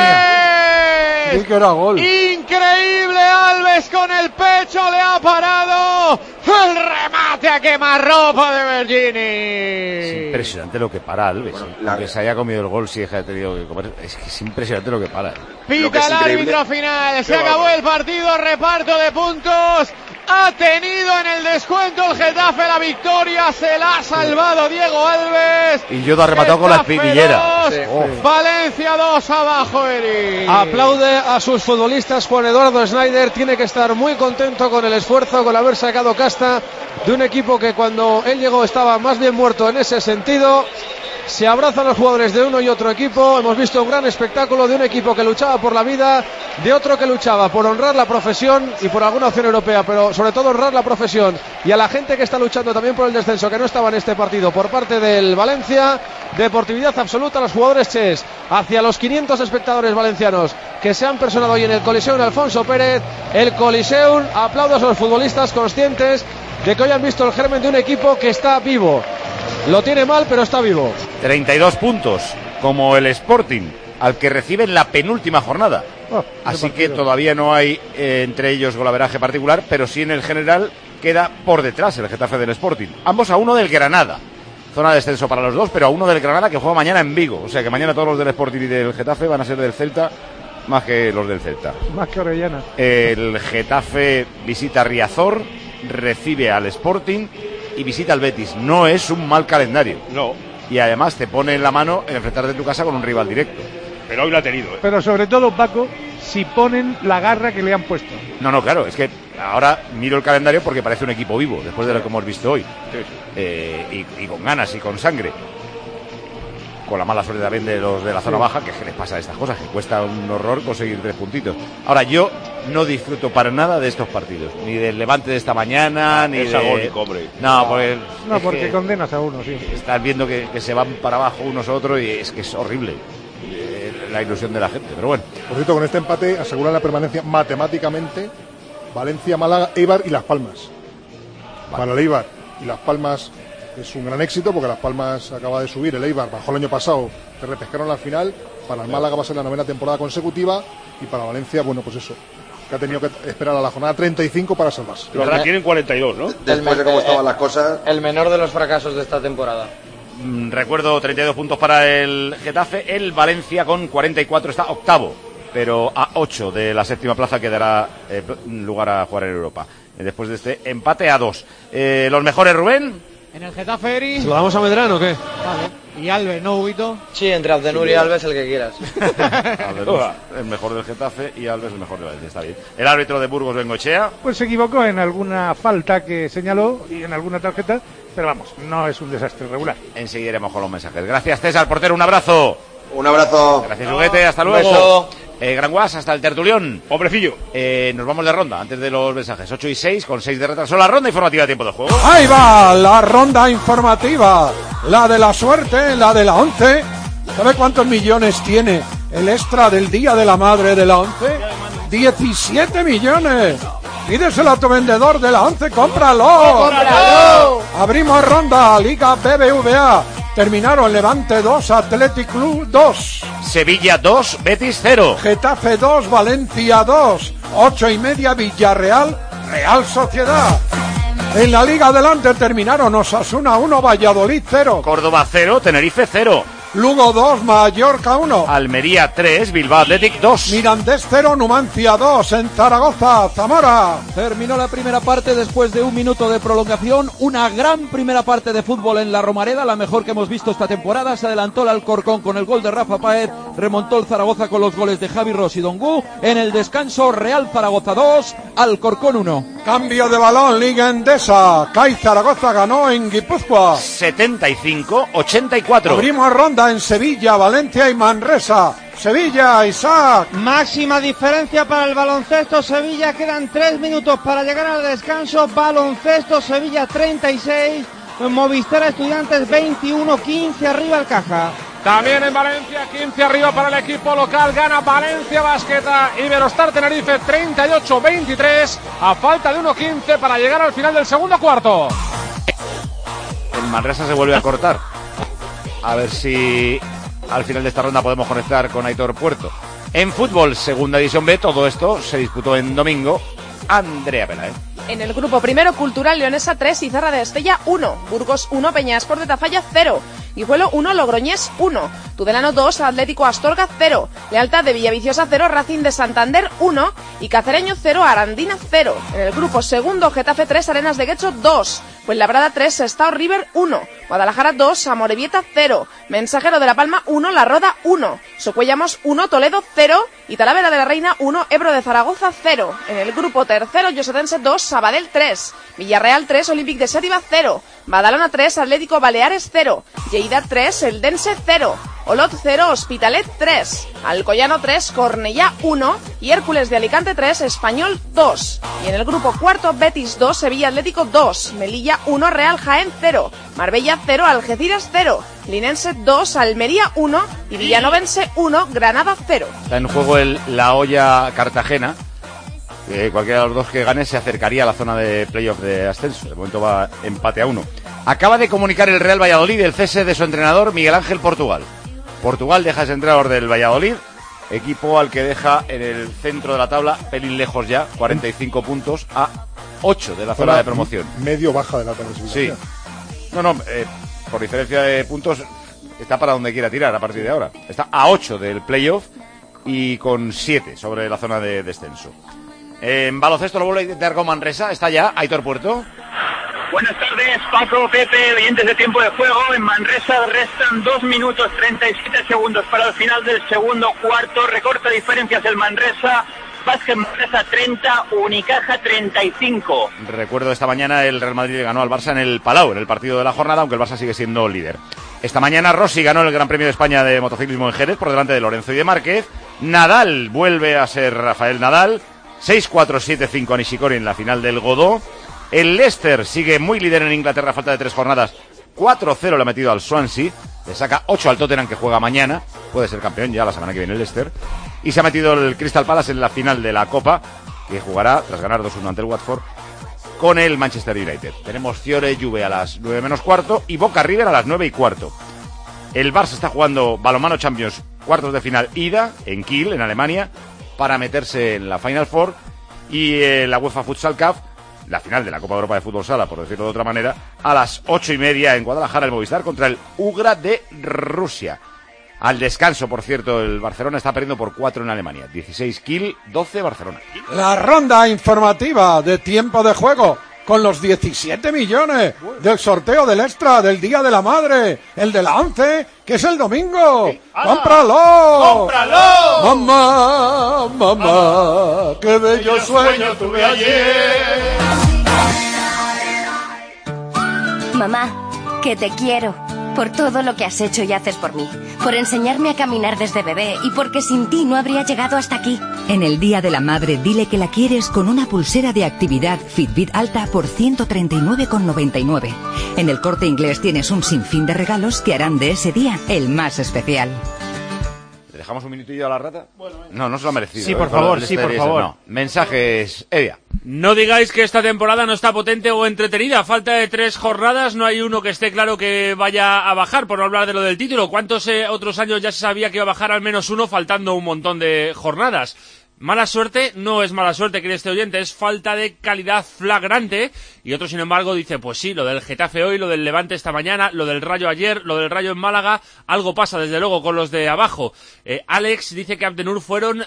Alves. Que era gol. Increíble, Alves con el pecho le ha parado. El remate a quemarropa de Vergini. Es impresionante lo que para Alves. Aunque se haya comido el gol, sí ha tenido que comer. Es que es impresionante lo que para. Pita el árbitro final. Se acabó el partido. Reparto de puntos. Ha tenido en el descuento el Getafe la victoria. Se la ha salvado Diego Alves. Y Yoda ha rematado con la espinillera. Valencia 2 abajo, Eri. Aplaude a sus futbolistas. Juan Eduardo Sneijder tiene que estar muy contento con el esfuerzo, con haber sacado casta de un equipo que cuando él llegó estaba más bien muerto en ese sentido. Se abrazan los jugadores de uno y otro equipo. Hemos visto un gran espectáculo de un equipo que luchaba por la vida, de otro que luchaba por honrar la profesión y por alguna opción europea, pero sobre todo honrar la profesión, y a la gente que está luchando también por el descenso, que no estaba en este partido por parte del Valencia. Deportividad absoluta, los jugadores ches, hacia los 500 espectadores valencianos que se han personado hoy en el Coliseum Alfonso Pérez. El Coliseum, aplausos a los futbolistas conscientes de que hoy han visto el germen de un equipo que está vivo. Lo tiene mal, pero está vivo. 32 puntos, como el Sporting, al que reciben la penúltima jornada. Así que todavía no hay entre ellos golaveraje particular, pero sí en el general queda por detrás el Getafe del Sporting. Ambos a 1 del Granada. Zona de descenso para los dos, pero a 1 del Granada, que juega mañana en Vigo. O sea que mañana todos los del Sporting y del Getafe van a ser del Celta, más que los del Celta. Más que Orellana. El Getafe visita Riazor, recibe al Sporting y visita al Betis. No es un mal calendario. No. Y además te pone en la mano el enfrentarte en tu casa con un rival directo. Pero hoy lo ha tenido, ¿eh? Pero sobre todo, Paco, si ponen la garra que le han puesto. No, claro, es que ahora miro el calendario porque parece un equipo vivo, después de lo que hemos visto hoy. Sí. Y con ganas y con sangre. Con la mala suerte también de los de la zona baja, que les pasa estas cosas, que cuesta un horror conseguir 3 puntitos. Ahora, yo no disfruto para nada de estos partidos, ni del Levante de esta mañana, ni es de... agónico, hombre. Porque condenas a uno, sí. Estás viendo que se van para abajo unos a otros y es que es horrible la ilusión de la gente, pero bueno. Por cierto, con este empate aseguran la permanencia matemáticamente Valencia, Málaga, Eibar y Las Palmas. Para el Eibar y Las Palmas es un gran éxito porque Las Palmas acaba de subir, el Eibar bajó el año pasado, que repescaron la final. Para el Málaga va a ser la 9ª temporada consecutiva y para Valencia, bueno, pues eso, que ha tenido que esperar a la jornada 35 para salvarse. Pero ahora tienen 42, ¿no? Después de cómo estaban las cosas. El menor de los fracasos de esta temporada. Recuerdo 32 puntos para el Getafe. El Valencia con 44 está octavo, pero a 8 de la séptima plaza que dará lugar a jugar en Europa. Después de este empate a 2. Los mejores, Rubén. En el Getafe, Eri. ¿Se lo damos a Medrano o qué? Vale. ¿Y Alves, no, Huguito? Sí, entre Abdenur y Alves, el que quieras. Alves, el mejor del Getafe, y Alves el mejor del Valencia, está bien. El árbitro de Burgos, Bengoechea. Pues se equivocó en alguna falta que señaló y en alguna tarjeta, pero vamos, no es un desastre regular. Enseguida iremos con los mensajes. Gracias, César, portero, un abrazo. Un abrazo. Gracias, Huguete, hasta luego. Beso. Gran Guas, hasta el tertulión. Hombrecillo. Nos vamos de ronda, antes de los mensajes. 8 y 6, con 6 de retraso. La ronda informativa de tiempo de juego. Ahí va la ronda informativa. La de la suerte, la de la 11. ¿Sabe cuántos millones tiene el extra del Día de la Madre de la 11? 17 millones. Pídeselo a tu vendedor de la 11, cómpralo. ¡Cómpralo! Abrimos ronda, Liga BBVA. Terminaron Levante 2, Athletic Club 2. Sevilla 2, Betis 0. Getafe 2, Valencia 2. 8:30, Villarreal, Real Sociedad. En la Liga adelante terminaron Osasuna 1, Valladolid 0. Córdoba 0, Tenerife 0. Lugo 2, Mallorca 1. Almería 3, Bilbao Athletic 2. Mirandés 0, Numancia 2. En Zaragoza, Zamora. Terminó la primera parte después de un minuto de prolongación. Una gran primera parte de fútbol en la Romareda, la mejor que hemos visto esta temporada. Se adelantó el Alcorcón con el gol de Rafa Páez. Remontó el Zaragoza con los goles de Javi Ros y Dongu. En el descanso, Real Zaragoza 2, Alcorcón 1. Cambio de balón, Liga Endesa. CAI Zaragoza ganó en Guipúzcoa 75-84. Abrimos ronda en Sevilla, Valencia y Manresa. Sevilla, Isaac. Máxima diferencia para el baloncesto Sevilla. Quedan 3 minutos para llegar al descanso. Baloncesto Sevilla 36. Movistar Estudiantes 21-15 arriba el Caja. También en Valencia, 15 arriba para el equipo local. Gana Valencia Basqueta. Iberostar Tenerife 38-23. A falta de 1:15 para llegar al final del segundo cuarto. En Manresa se vuelve a cortar. A ver si al final de esta ronda podemos conectar con Aitor Puerto. En fútbol, segunda división B, todo esto se disputó en domingo. Andrea Pelaez. En el grupo primero, Cultural Leonesa 3, Izarra de Estella 1, Burgos 1, Peñasport de Tafalla 0, Guijuelo 1, Logroñés 1, Tudelano 2, Atlético Astorga 0, Lealtad de Villaviciosa 0, Racing de Santander 1 y Cacereño 0, Arandina 0. En el grupo segundo, Getafe 3, Arenas de Guecho 2, Fuenlabrada 3, Sestao River 1, Guadalajara 2, Amorebieta 0, Mensajero de la Palma 1, La Roda 1, Socuellamos 1, Toledo 0 y Talavera de la Reina 1, Ebro de Zaragoza 0. En el grupo tercero, Llosetense 2, Sabadell 3, Villarreal 3, Olympic de Xàtiva 0, Badalona 3, Atlético Baleares 0, Lleida 3, Eldense 0, Olot 0, Hospitalet 3, Alcoyano 3, Cornellá 1 y Hércules de Alicante 3, Español 2. Y en el grupo cuarto, Betis 2, Sevilla Atlético 2, Melilla 1, Real Jaén 0, Marbella 0, Algeciras 0, Linense 2, Almería 1 y Villanovense 1, Granada 0. Está en juego la olla Cartagena. Cualquiera de los dos que gane se acercaría a la zona de playoff de ascenso. De momento va empate a 1. Acaba de comunicar el Real Valladolid el cese de su entrenador Miguel Ángel Portugal. Portugal deja ese entrenador del Valladolid, equipo al que deja en el centro de la tabla, pelín lejos ya, 45 puntos a 8 de la zona de promoción. Medio baja de la tabla. Sí. No, por diferencia de puntos está para donde quiera tirar a partir de ahora. Está a 8 del playoff y con 7 sobre la zona de descenso. En baloncesto lo vuelve a intentar con Manresa. Está ya Aitor Puerto. Buenas tardes, Paco, Pepe, oyentes de tiempo de juego. En Manresa restan 2 minutos 37 segundos para el final del segundo cuarto. Recorta diferencias el Manresa. Vázquez Manresa 30, Unicaja 35. Recuerdo esta mañana el Real Madrid ganó al Barça en el Palau, en el partido de la jornada, aunque el Barça sigue siendo líder. Esta mañana Rossi ganó el Gran Premio de España de motociclismo en Jerez por delante de Lorenzo y de Márquez. Nadal vuelve a ser Rafael Nadal. 6-4, 7-5 a Nishikori en la final del Godó. El Leicester sigue muy líder en Inglaterra a falta de 3 jornadas. 4-0 le ha metido al Swansea. Le saca 8 al Tottenham, que juega mañana. Puede ser campeón ya la semana que viene el Leicester. Y se ha metido el Crystal Palace en la final de la Copa, que jugará tras ganar 2-1 ante el Watford con el Manchester United. Tenemos Fiore Juve a las 9 menos cuarto y Boca River a las 9 y cuarto. El Barça está jugando balonmano Champions cuartos de final ida en Kiel, en Alemania, para meterse en la Final Four. y la UEFA Futsal Cup, la final de la Copa Europa de Fútbol Sala, por decirlo de otra manera, a las 8:30 en Guadalajara, el Movistar contra el Ugra de Rusia. Al descanso, por cierto, el Barcelona está perdiendo por 4 en Alemania. 16 Kiel, 12 Barcelona. La ronda informativa de tiempo de juego con los 17 millones del sorteo del Extra del Día de la Madre, el de la 11, que es el domingo. ¡Cómpralo! ¡Cómpralo! Mamá, mamá, qué bello sueño tuve ayer. Mamá, que te quiero. Por todo lo que has hecho y haces por mí. Por enseñarme a caminar desde bebé y porque sin ti no habría llegado hasta aquí. En el Día de la Madre, dile que la quieres con una pulsera de actividad Fitbit Alta por 139,99. En El Corte Inglés tienes un sinfín de regalos que harán de ese día el más especial. ¿Le dejamos un minutillo a la rata? No, no se lo ha merecido. Sí, por favor, sí, por favor. No. Mensajes, Evia. No digáis que esta temporada no está potente o entretenida. A falta de 3 jornadas no hay uno que esté claro que vaya a bajar, por no hablar de lo del título. ¿Cuántos otros años ya se sabía que iba a bajar al menos uno faltando un montón de jornadas? Mala suerte no es mala suerte, cree este oyente, es falta de calidad flagrante. Y otro, sin embargo, dice, pues sí, lo del Getafe hoy, lo del Levante esta mañana, lo del Rayo ayer, lo del Rayo en Málaga, algo pasa desde luego con los de abajo. Alex dice que Abdenur fueron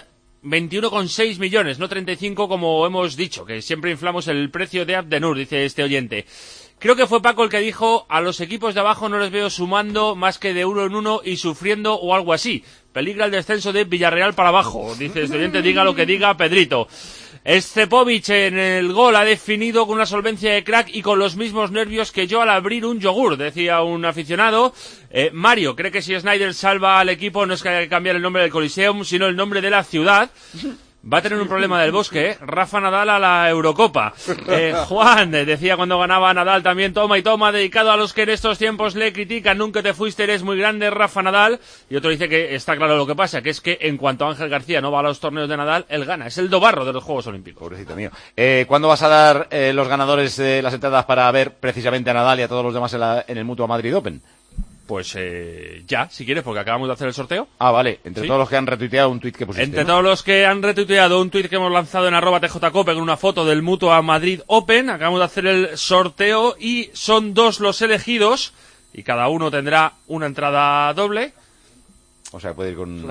21,6 millones, no 35 como hemos dicho, que siempre inflamos el precio de Abdenur, dice este oyente. Creo que fue Paco el que dijo, a los equipos de abajo no les veo sumando más que de uno en uno y sufriendo o algo así. Peligra el descenso de Villarreal para abajo, dice este oyente, diga lo que diga Pedrito. Scepovic en el gol ha definido con una solvencia de crack y con los mismos nervios que yo al abrir un yogur, decía un aficionado. Mario cree que si Snyder salva al equipo no es que haya que cambiar el nombre del Coliseum, sino el nombre de la ciudad. Va a tener un problema del Bosque, ¿eh? Rafa Nadal a la Eurocopa. Juan decía cuando ganaba Nadal también, toma y toma, dedicado a los que en estos tiempos le critican, nunca te fuiste, eres muy grande, Rafa Nadal. Y otro dice que está claro lo que pasa, que es que en cuanto Ángel García no va a los torneos de Nadal, él gana, es el dobarro de los Juegos Olímpicos. Pobrecito mío. ¿Cuándo vas a dar los ganadores de las entradas para ver precisamente a Nadal y a todos los demás en el Mutua Madrid Open? Pues ya, si quieres, porque acabamos de hacer el sorteo. Ah, vale, entre todos los que han retuiteado un tuit que pusiste. Entre todos los que han retuiteado un tuit que hemos lanzado en @tjcope con una foto del Mutua Madrid Open, acabamos de hacer el sorteo y son 2 los elegidos y cada uno tendrá una entrada doble. O sea, puede ir con...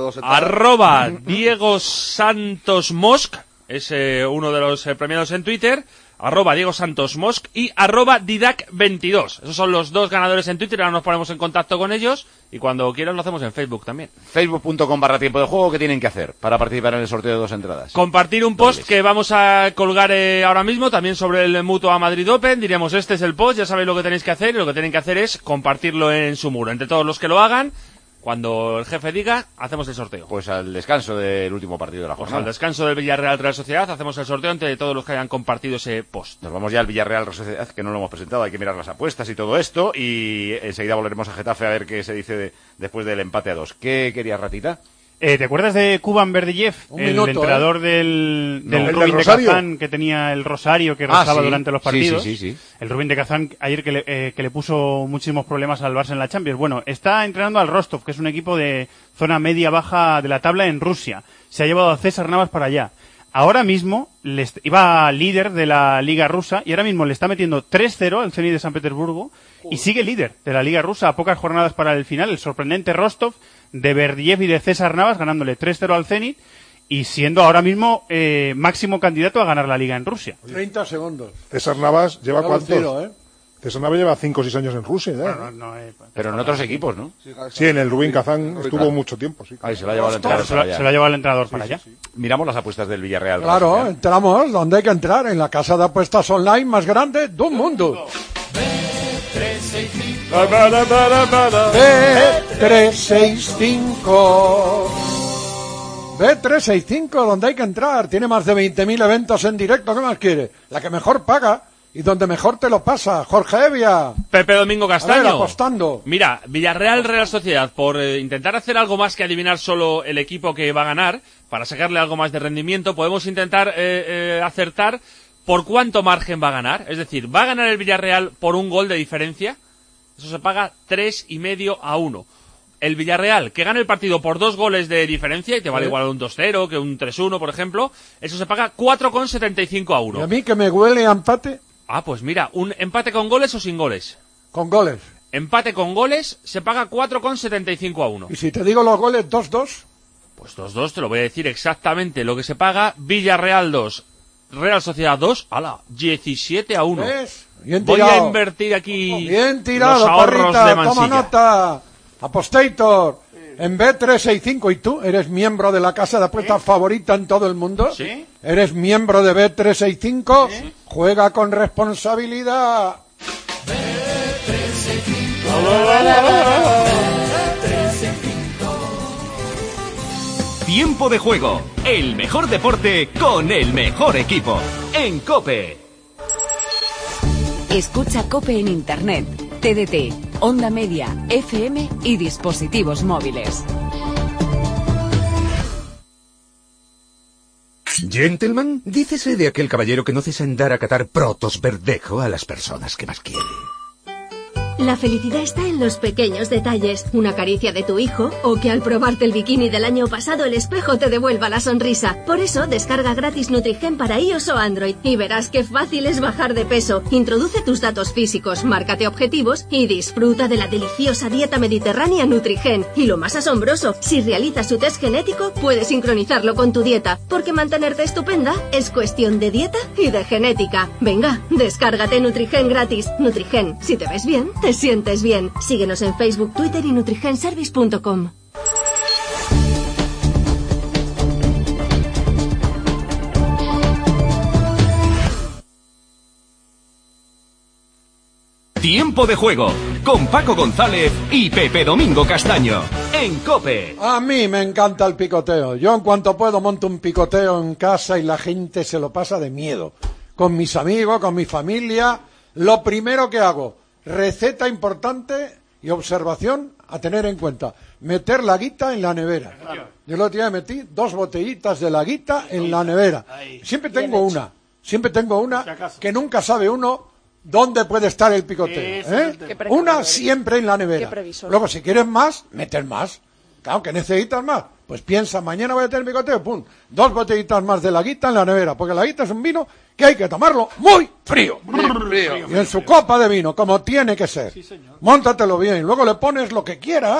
Diego Santos Mosc, es uno de los premiados en Twitter. Diego Santos Mosc y @Didac22. Esos son los 2 ganadores en Twitter. Ahora nos ponemos en contacto con ellos y cuando quieran lo hacemos en Facebook también. Facebook.com/tiempo de juego. ¿Qué tienen que hacer para participar en el sorteo de 2 entradas? Compartir un post que vamos a colgar ahora mismo también sobre el Mutua Madrid Open. Diremos, este es el post, ya sabéis lo que tenéis que hacer y lo que tienen que hacer es compartirlo en su muro. Entre todos los que lo hagan, cuando el jefe diga, hacemos el sorteo. Pues al descanso del último partido de la jornada. Al descanso del Villarreal Real Sociedad hacemos el sorteo entre todos los que hayan compartido ese post. Nos vamos ya al Villarreal Real Sociedad, que no lo hemos presentado, hay que mirar las apuestas y todo esto, y enseguida volveremos a Getafe a ver qué se dice después del empate a 2. ¿Qué querías, Ratita? ¿Te acuerdas de Kuban Berdyev, el entrenador del Rubin de Kazán, que tenía el rosario que rezaba durante los partidos? Sí. El Rubin de Kazán ayer que le puso muchísimos problemas al Barça en la Champions. Bueno, está entrenando al Rostov, que es un equipo de zona media-baja de la tabla en Rusia. Se ha llevado a César Navas para allá. Ahora mismo iba líder de la Liga Rusa y ahora mismo le está metiendo 3-0 al Zenit de San Petersburgo y sigue líder de la Liga Rusa a pocas jornadas para el final. El sorprendente Rostov de Berdyev y de César Navas ganándole 3-0 al Zenit y siendo ahora mismo máximo candidato a ganar la Liga en Rusia. 30 segundos. César Navas lleva ¿cuántos? Tiro, César Navas lleva 5 o 6 años en Rusia. Pero en otros equipos, ¿no? Sí, en el Rubin Kazán estuvo mucho tiempo. Sí. Ahí se lo ha llevado el entrenador para allá. Se lo ha llevado el entrenador para allá. Sí. Miramos las apuestas del Villarreal. Claro, entramos donde hay que entrar, en la casa de apuestas online más grande del mundo. B365, donde hay que entrar. Tiene más de 20.000 eventos en directo. ¿Qué más quiere? La que mejor paga y donde mejor te lo pasa. Jorge Evia. Pepe Domingo Castaño. A ver, apostando. Mira, Villarreal Real Sociedad, por intentar hacer algo más que adivinar solo el equipo que va a ganar, para sacarle algo más de rendimiento, podemos intentar acertar por cuánto margen va a ganar. Es decir, ¿va a ganar el Villarreal por un gol de diferencia? Eso se paga 3,5 a 1. el Villarreal, que gane el partido por 2 goles de diferencia y te vale igual un 2-0 que un 3-1, por ejemplo, eso se paga 4,75 a 1. ¿Y a mí que me huele a empate? Ah, pues mira, ¿un empate con goles o sin goles? Con goles. Empate con goles se paga 4,75 a 1. ¿Y si te digo los goles 2-2? Pues 2-2, te lo voy a decir exactamente lo que se paga. Villarreal 2, Real Sociedad 2, ¡hala! 17 a 1. ¿Ves? Bien voy tirado. a invertir aquí bien tirado, los ahorros Parrita, de Mansilla. toma nota. Apostator, en Bet365, ¿y tú? ¿Eres miembro de la casa de apuestas favorita en todo el mundo? ¿Sí? ¿Eres miembro de Bet365? ¿Sí? Juega con responsabilidad. Tiempo de juego, el mejor deporte con el mejor equipo, en COPE. Escucha COPE en Internet, TDT, Onda Media, FM y dispositivos móviles. Gentleman, dícese de aquel caballero que no cesa en dar a catar protos verdejo a las personas que más quiere. La felicidad está en los pequeños detalles. Una caricia de tu hijo, o que al probarte el bikini del año pasado el espejo te devuelva la sonrisa. Por eso, descarga gratis Nutrigen para iOS o Android y verás qué fácil es bajar de peso. Introduce tus datos físicos, márcate objetivos y disfruta de la deliciosa dieta mediterránea Nutrigen. Y lo más asombroso, si realizas tu test genético, puedes sincronizarlo con tu dieta, porque mantenerte estupenda es cuestión de dieta y de genética. Venga, descárgate Nutrigen gratis. Nutrigen, si te ves bien, te sientes bien. Síguenos en Facebook, Twitter y nutrigenservice.com. Tiempo de juego, con Paco González y Pepe Domingo Castaño, en COPE. A mí me encanta el picoteo. Yo en cuanto puedo monto un picoteo en casa y la gente se lo pasa de miedo. Con mis amigos, con mi familia. Lo primero que hago, receta importante y observación a tener en cuenta, meter la guita en la nevera. Yo el otro día metí 2 botellitas de la guita en la nevera. Siempre tengo una que nunca sabe uno dónde puede estar el picoteo. Una siempre en la nevera. Luego, si quieres más, meter más. Claro, que necesitas más. Pues piensa, mañana voy a tener picoteo, pum, 2 botellitas más de la guita en la nevera, porque la guita es un vino que hay que tomarlo muy frío. Y en su copa de vino, como tiene que ser. Móntatelo bien, luego le pones lo que quieras.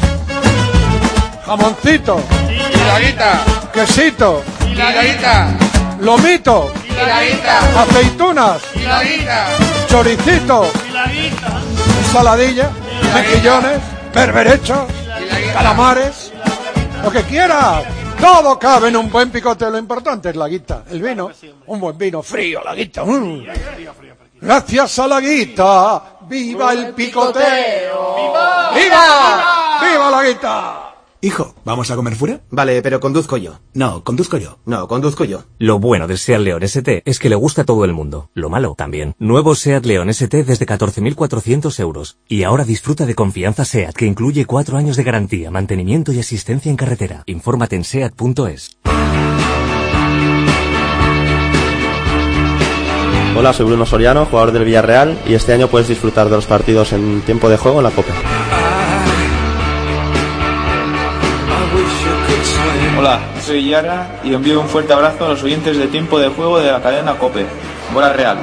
Jamoncito. Y la guita. Quesito. Y la guita. Lomito. Y la guita. Aceitunas. Y la guita. Choricito. Y la guita. Ensaladilla. Mejillones. Berberechos. Calamares. Lo que quieras. Todo cabe en un buen picoteo. Lo importante es la guita, el vino. Un buen vino frío, la guita. Gracias a la guita. ¡Viva el picoteo! ¡Viva! ¡Viva! ¡Viva la guita! Hijo, ¿vamos a comer fuera? Vale, pero conduzco yo. No, conduzco yo. No, conduzco yo. Lo bueno del Seat León ST es que le gusta a todo el mundo. Lo malo también. Nuevo Seat León ST desde 14.400 euros. Y ahora disfruta de confianza Seat, que incluye 4 años de garantía, mantenimiento y asistencia en carretera. Infórmate en seat.es. Hola, soy Bruno Soriano, jugador del Villarreal, y este año puedes disfrutar de los partidos en tiempo de juego en la COPE. Hola, soy Yara y envío un fuerte abrazo a los oyentes de Tiempo de Juego de la cadena COPE. Bola Real.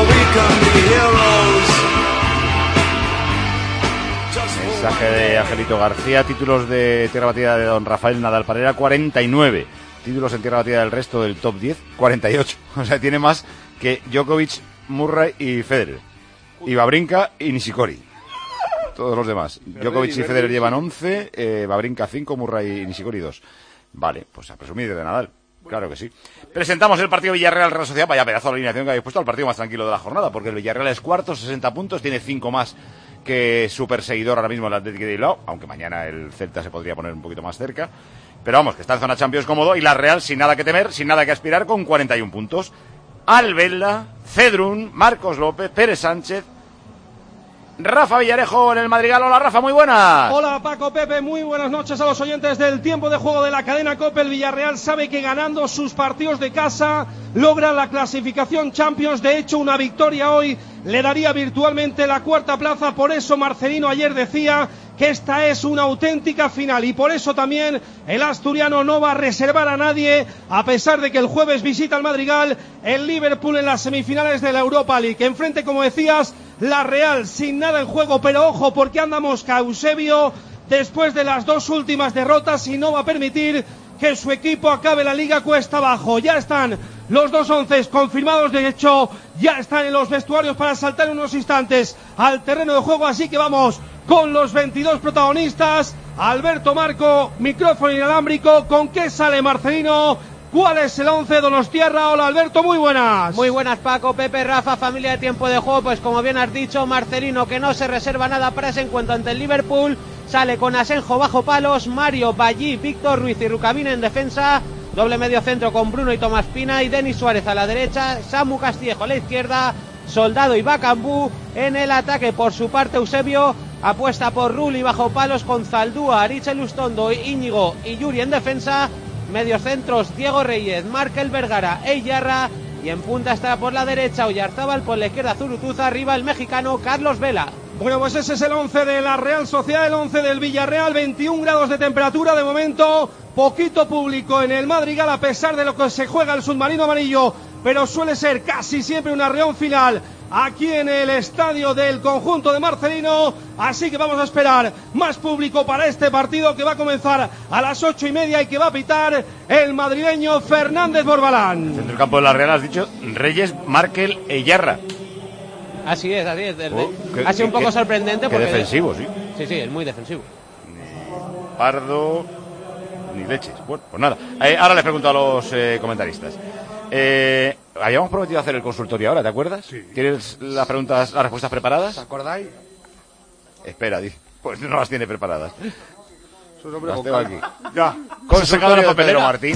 Mensaje de Angelito García, títulos de tierra batida de don Rafael Nadal Parera, 49. Títulos en tierra batida del resto del top 10, 48. O sea, tiene más que Djokovic, Murray y Federer. Y Wawrinka y Nishikori. Todos los demás. Djokovic y Federer llevan 11, Wawrinka 5, Murray y Nishikori 2. Vale, pues a presumir de Nadal. Claro que sí. Presentamos el partido Villarreal-Real Sociedad. Vaya pedazo de alineación que habéis puesto, al partido más tranquilo de la jornada, porque el Villarreal es cuarto, 60 puntos, tiene 5 más que su perseguidor ahora mismo, el Athletic de Bilbao, aunque mañana el Celta se podría poner un poquito más cerca. Pero vamos, que está en zona Champions cómodo, y la Real sin nada que temer, sin nada que aspirar, con 41 puntos. Albelda, Cedrún, Marcos López, Pérez Sánchez, Rafa Villarejo en el Madrigal. Hola Rafa, muy buenas. Hola Paco, Pepe, muy buenas noches a los oyentes del Tiempo de Juego de la cadena COPE. El Villarreal sabe que ganando sus partidos de casa logra la clasificación Champions. De hecho, una victoria hoy le daría virtualmente la 4ª plaza. Por eso Marcelino ayer decía que esta es una auténtica final y por eso también el asturiano no va a reservar a nadie, a pesar de que el jueves visita al Madrigal el Liverpool en las semifinales de la Europa League. Enfrente, como decías, la Real sin nada en juego, pero ojo porque anda mosca Eusebio después de las 2 últimas derrotas y no va a permitir que su equipo acabe la liga cuesta abajo. Ya están los 2 onces confirmados, de hecho ya están en los vestuarios para saltar en unos instantes al terreno de juego, así que vamos con los 22 protagonistas. Alberto Marco, micrófono inalámbrico, ¿con qué sale Marcelino? ¿Cuál es el 11 donostiarra? Hola Alberto, muy buenas. Muy buenas Paco, Pepe, Rafa, familia de Tiempo de Juego. Pues como bien has dicho, Marcelino, que no se reserva nada para ese encuentro ante el Liverpool, sale con Asenjo bajo palos, Mario, Ballí, Víctor Ruiz y Rucabina en defensa, doble medio centro con Bruno y Tomás Pina y Denis Suárez a la derecha, Samu Castillejo a la izquierda, Soldado y Bacambú en el ataque. Por su parte Eusebio apuesta por Rulli bajo palos con Zaldúa, Ariche Lustondo, Íñigo y Yuri en defensa. Medios centros Diego Reyes, Markel Vergara e Iyarra, y en punta está por la derecha Oyarzábal, por la izquierda Zurutuza, arriba el mexicano Carlos Vela. Bueno, pues ese es el 11 de la Real Sociedad, el 11 del Villarreal, 21 grados de temperatura de momento, poquito público en el Madrigal a pesar de lo que se juega el submarino amarillo, pero suele ser casi siempre una reunión final aquí en el estadio del conjunto de Marcelino, así que vamos a esperar más público para este partido que va a comenzar a las 8:30 y que va a pitar el madrileño Fernández Borbalán. Centro del campo de la Real has dicho Reyes, Markel e Iyarra. Así es. Ha sido un poco sorprendente porque... defensivo, sí. Sí, es muy defensivo. Pardo, ni leches. Bueno, pues nada. Ahora les pregunto a los comentaristas. Habíamos prometido hacer el consultorio ahora, ¿te acuerdas? Sí. ¿Tienes las respuestas preparadas? ¿Te acordáis? Espera, pues no las tiene preparadas. Las tengo aquí. Ya. Consultorio de Pedro Martín.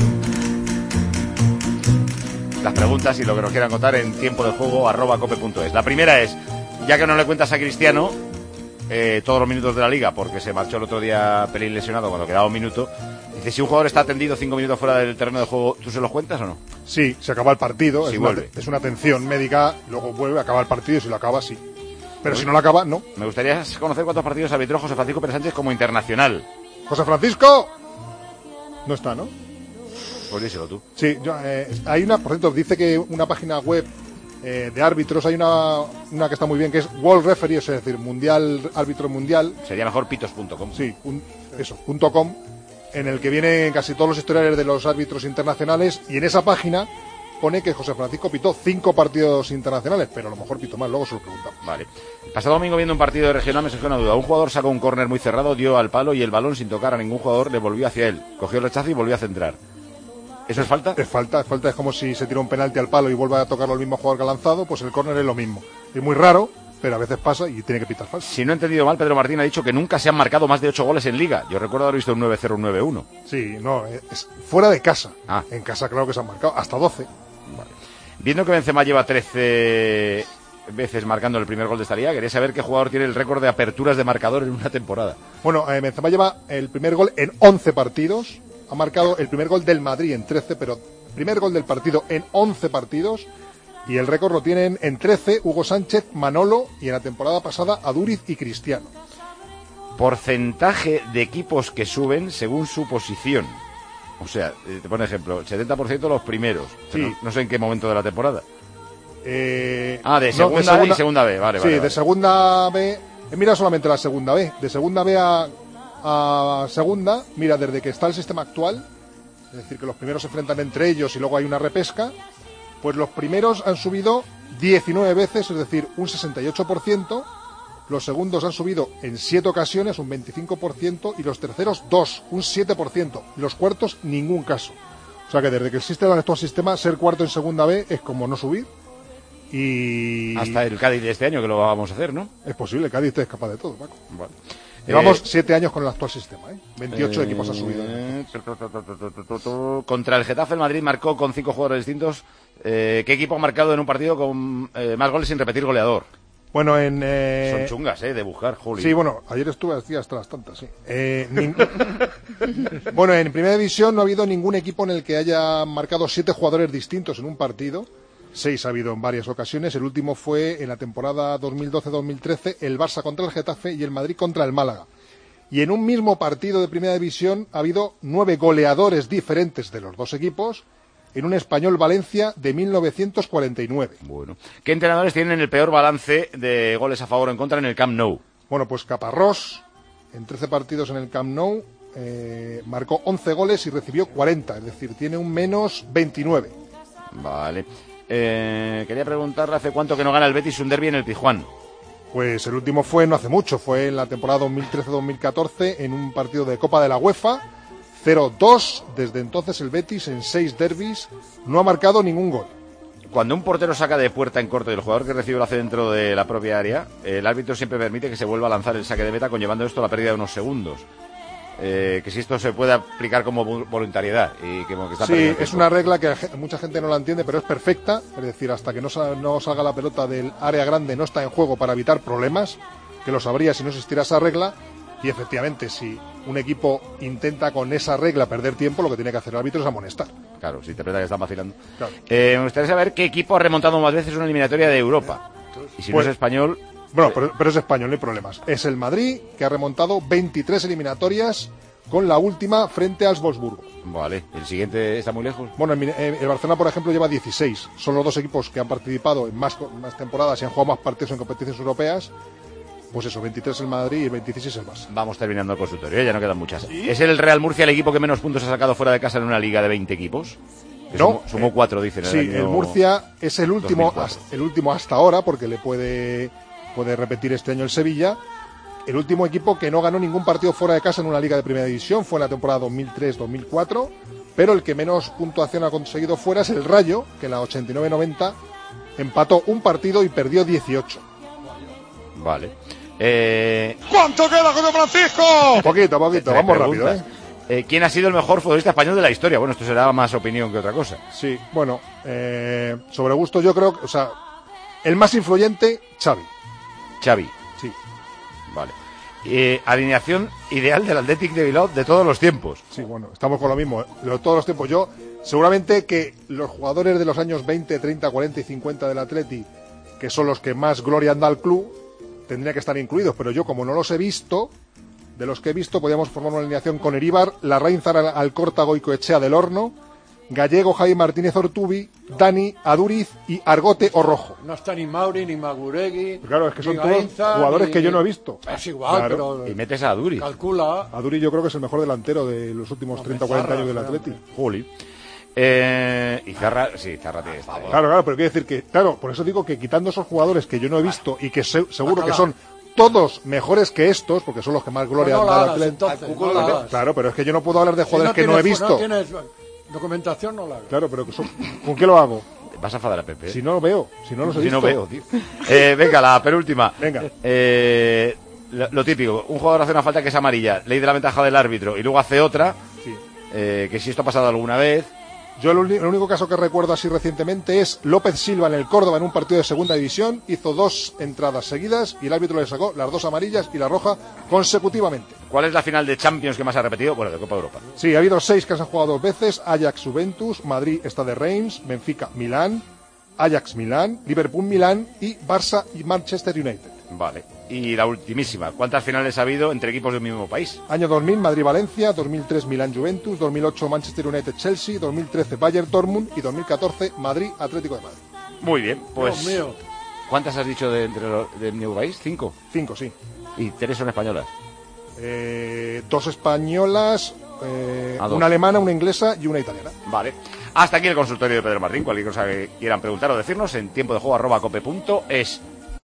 Las preguntas y lo que nos quieran contar en tiempodejuego@cope.es. La primera es, ya que no le cuentas a Cristiano todos los minutos de la liga, porque se marchó el otro día pelín lesionado cuando quedaba un minuto, dice, si un jugador está atendido 5 minutos fuera del terreno de juego, ¿tú se los cuentas o no? Sí, se acaba el partido, sí, es una atención médica, luego vuelve, acaba el partido y si lo acaba, sí. Pero si no lo acaba, no. Me gustaría conocer cuántos partidos arbitró José Francisco Pérez Sánchez como internacional. ¡José Francisco! No está, ¿no? Pues díselo tú. Sí, hay una, por cierto, dice que una página web de árbitros, hay una que está muy bien, que es World Referee, es decir, mundial, árbitro mundial. Sería mejor pitos.com. Sí, .com, en el que vienen casi todos los historiales de los árbitros internacionales, y en esa página pone que José Francisco pitó 5 partidos internacionales, pero a lo mejor pitó más, luego se lo preguntamos. Vale. El pasado domingo, viendo un partido de regional, me surgió una duda. Un jugador sacó un córner muy cerrado, dio al palo y el balón, sin tocar a ningún jugador, le volvió hacia él. Cogió el rechazo y volvió a centrar. ¿Eso es falta? Es falta, es como si se tira un penalti al palo y vuelve a tocarlo el mismo jugador que ha lanzado, pues el córner es lo mismo. Es muy raro, pero a veces pasa y tiene que pitar falta. Si no he entendido mal, Pedro Martín ha dicho que nunca se han marcado más de 8 goles en Liga. Yo recuerdo haber visto un 9-0, un 9-1. Sí, no, es fuera de casa. En casa claro que se han marcado, hasta 12. Vale. Viendo que Benzema lleva 13 veces marcando el primer gol de esta liga, quería saber qué jugador tiene el récord de aperturas de marcador en una temporada. Bueno, Benzema lleva el primer gol en 11 partidos. Ha marcado el primer gol del Madrid en 13, pero primer gol del partido en 11 partidos. Y el récord lo tienen en 13 Hugo Sánchez, Manolo y en la temporada pasada Aduriz y Cristiano. Porcentaje de equipos que suben según su posición. O sea, te pone ejemplo, 70% los primeros. Sí. No sé en qué momento de la temporada. De segunda y segunda B. Vale, sí, vale. De segunda B. Mira solamente la segunda B. De segunda B a segunda, mira, desde que está el sistema actual, es decir, que los primeros se enfrentan entre ellos y luego hay una repesca, pues los primeros han subido 19 veces, es decir, un 68%, los segundos han subido en 7 ocasiones, un 25%, y los terceros 2, un 7%, los cuartos ningún caso. O sea que desde que existe el actual sistema, ser cuarto en segunda B es como no subir. Y hasta el Cádiz de este año que lo vamos a hacer, ¿no? Es posible, el Cádiz es capaz de todo, Paco. Vale. Llevamos 7 años con el actual sistema, 28 equipos han subido. Contra el Getafe, el Madrid marcó con 5 jugadores distintos. ¿Qué equipo ha marcado en un partido con más goles sin repetir goleador? Bueno, son chungas, de buscar, Juli. Sí, bueno, ayer estuve así hasta las tantas, sí. Bueno, en Primera División no ha habido ningún equipo en el que haya marcado 7 jugadores distintos en un partido. 6 ha habido en varias ocasiones. El último fue en la temporada 2012-2013, el Barça contra el Getafe y el Madrid contra el Málaga. y en un mismo partido de Primera División ha habido 9 goleadores diferentes de los dos equipos en un Español-Valencia de 1949. Bueno, ¿qué entrenadores tienen el peor balance de goles a favor o en contra en el Camp Nou? Bueno, pues Caparrós, en 13 partidos en el Camp Nou, marcó 11 goles y recibió 40, es decir, tiene un menos 29. Vale. Quería preguntarle, ¿hace cuánto que no gana el Betis un derbi en el Pizjuán? Pues el último fue no hace mucho, fue en la temporada 2013-2014 en un partido de Copa de la UEFA, 0-2. Desde entonces el Betis en 6 derbis no ha marcado ningún gol. Cuando un portero saca de puerta en corto y el jugador que recibe lo hace dentro de la propia área, el árbitro siempre permite que se vuelva a lanzar el saque de meta, conllevando esto la pérdida de unos segundos. Que si esto se puede aplicar como voluntariedad y que está sí, es una regla que mucha gente no la entiende, pero es perfecta, es decir, hasta que no salga la pelota del área grande no está en juego para evitar problemas, que lo sabría si no existiera esa regla, y efectivamente si un equipo intenta con esa regla perder tiempo, lo que tiene que hacer el árbitro es amonestar. Claro, si interpreta que están vacilando. Claro. Me gustaría saber qué equipo ha remontado más veces una eliminatoria de Europa, y si pues, no es español... Bueno, pero es español, no hay problemas. Es el Madrid, que ha remontado 23 eliminatorias, con la última frente al Wolfsburgo. Vale, ¿el siguiente está muy lejos? Bueno, el Barcelona, por ejemplo, lleva 16. Son los dos equipos que han participado en más temporadas y han jugado más partidos en competiciones europeas. Pues eso, 23 el Madrid y 26 el Barça. Vamos terminando el consultorio, ya no quedan muchas. ¿Sí? ¿Es el Real Murcia el equipo que menos puntos ha sacado fuera de casa en una liga de 20 equipos? Que no. Sumó 4, dicen. Sí, el Murcia es el último hasta ahora, porque le puede repetir este año el Sevilla. El último equipo que no ganó ningún partido fuera de casa en una liga de Primera División fue en la temporada 2003-2004, pero el que menos puntuación ha conseguido fuera es el Rayo, que en la 89-90 empató un partido y perdió 18. Vale. ¿Cuánto queda, José Francisco? Poquito, vamos rápido, ¿Quién ha sido el mejor futbolista español de la historia? Bueno, esto será más opinión que otra cosa. Sí, bueno, sobre gusto yo creo que, el más influyente, Xavi. Sí. Vale. Alineación ideal del Athletic de Bilbao de todos los tiempos. Sí, bueno, estamos con lo mismo. De todos los tiempos. Yo, seguramente que los jugadores de los años 20, 30, 40 y 50 del Athletic, que son los que más gloria han dado al club, tendrían que estar incluidos. Pero yo, como no los he visto, de los que he visto, podríamos formar una alineación con Eríbar, Larraínzar, Alcorta, Goicoechea del Horno, Gallego, Javi Martínez Ortubi, Dani, Aduriz y Argote o Rojo. No está ni Mauri, ni Maguregui. Claro, es que son todos jugadores que yo no he visto. Es igual, claro. pero... Y metes a Aduriz. Calcula. Aduriz yo creo que es el mejor delantero de los últimos 30 o 40 años del Athletic. Juli. Y Zarra tiene esta. Claro, pero quiero decir que, por eso digo que quitando esos jugadores que yo no he visto y que seguro que son todos mejores que estos, porque son los que más gloria han dado al Athletic. Claro, pero es que yo no puedo hablar de jugadores que no he visto. No tienes documentación, no la hago. Claro, pero ¿con qué lo hago? Vas a enfadar a Pepe. Si no lo veo, si no los he visto. Si no veo, tío. Venga, la penúltima. Venga. Lo típico, un jugador hace una falta que es amarilla, ley de la ventaja del árbitro y luego hace otra. Sí. Que si esto ha pasado alguna vez. Yo el único caso que recuerdo así recientemente es López Silva en el Córdoba en un partido de segunda división, hizo 2 entradas seguidas y el árbitro le sacó las 2 amarillas y la roja consecutivamente. ¿Cuál es la final de Champions que más ha repetido? Bueno, de Copa Europa. Sí, ha habido 6 que se han jugado 2 veces, Ajax Juventus, Madrid Stade Reims, Benfica Milán, Ajax Milán, Liverpool Milán y Barça y Manchester United. Vale. Y la ultimísima, ¿cuántas finales ha habido entre equipos del mismo país? Año 2000 Madrid-Valencia, 2003 Milán-Juventus, 2008 Manchester United-Chelsea, 2013 Bayern-Dortmund y 2014 Madrid-Atlético de Madrid. Muy bien, pues... Dios mío. ¿Cuántas has dicho del mismo país? 5. 5, sí. ¿Y 3 son españolas? 2 españolas, una alemana, una inglesa y una italiana. Vale. Hasta aquí el consultorio de Pedro Martín. Cualquier cosa que quieran preguntar o decirnos en tiempodejuego@cope.es.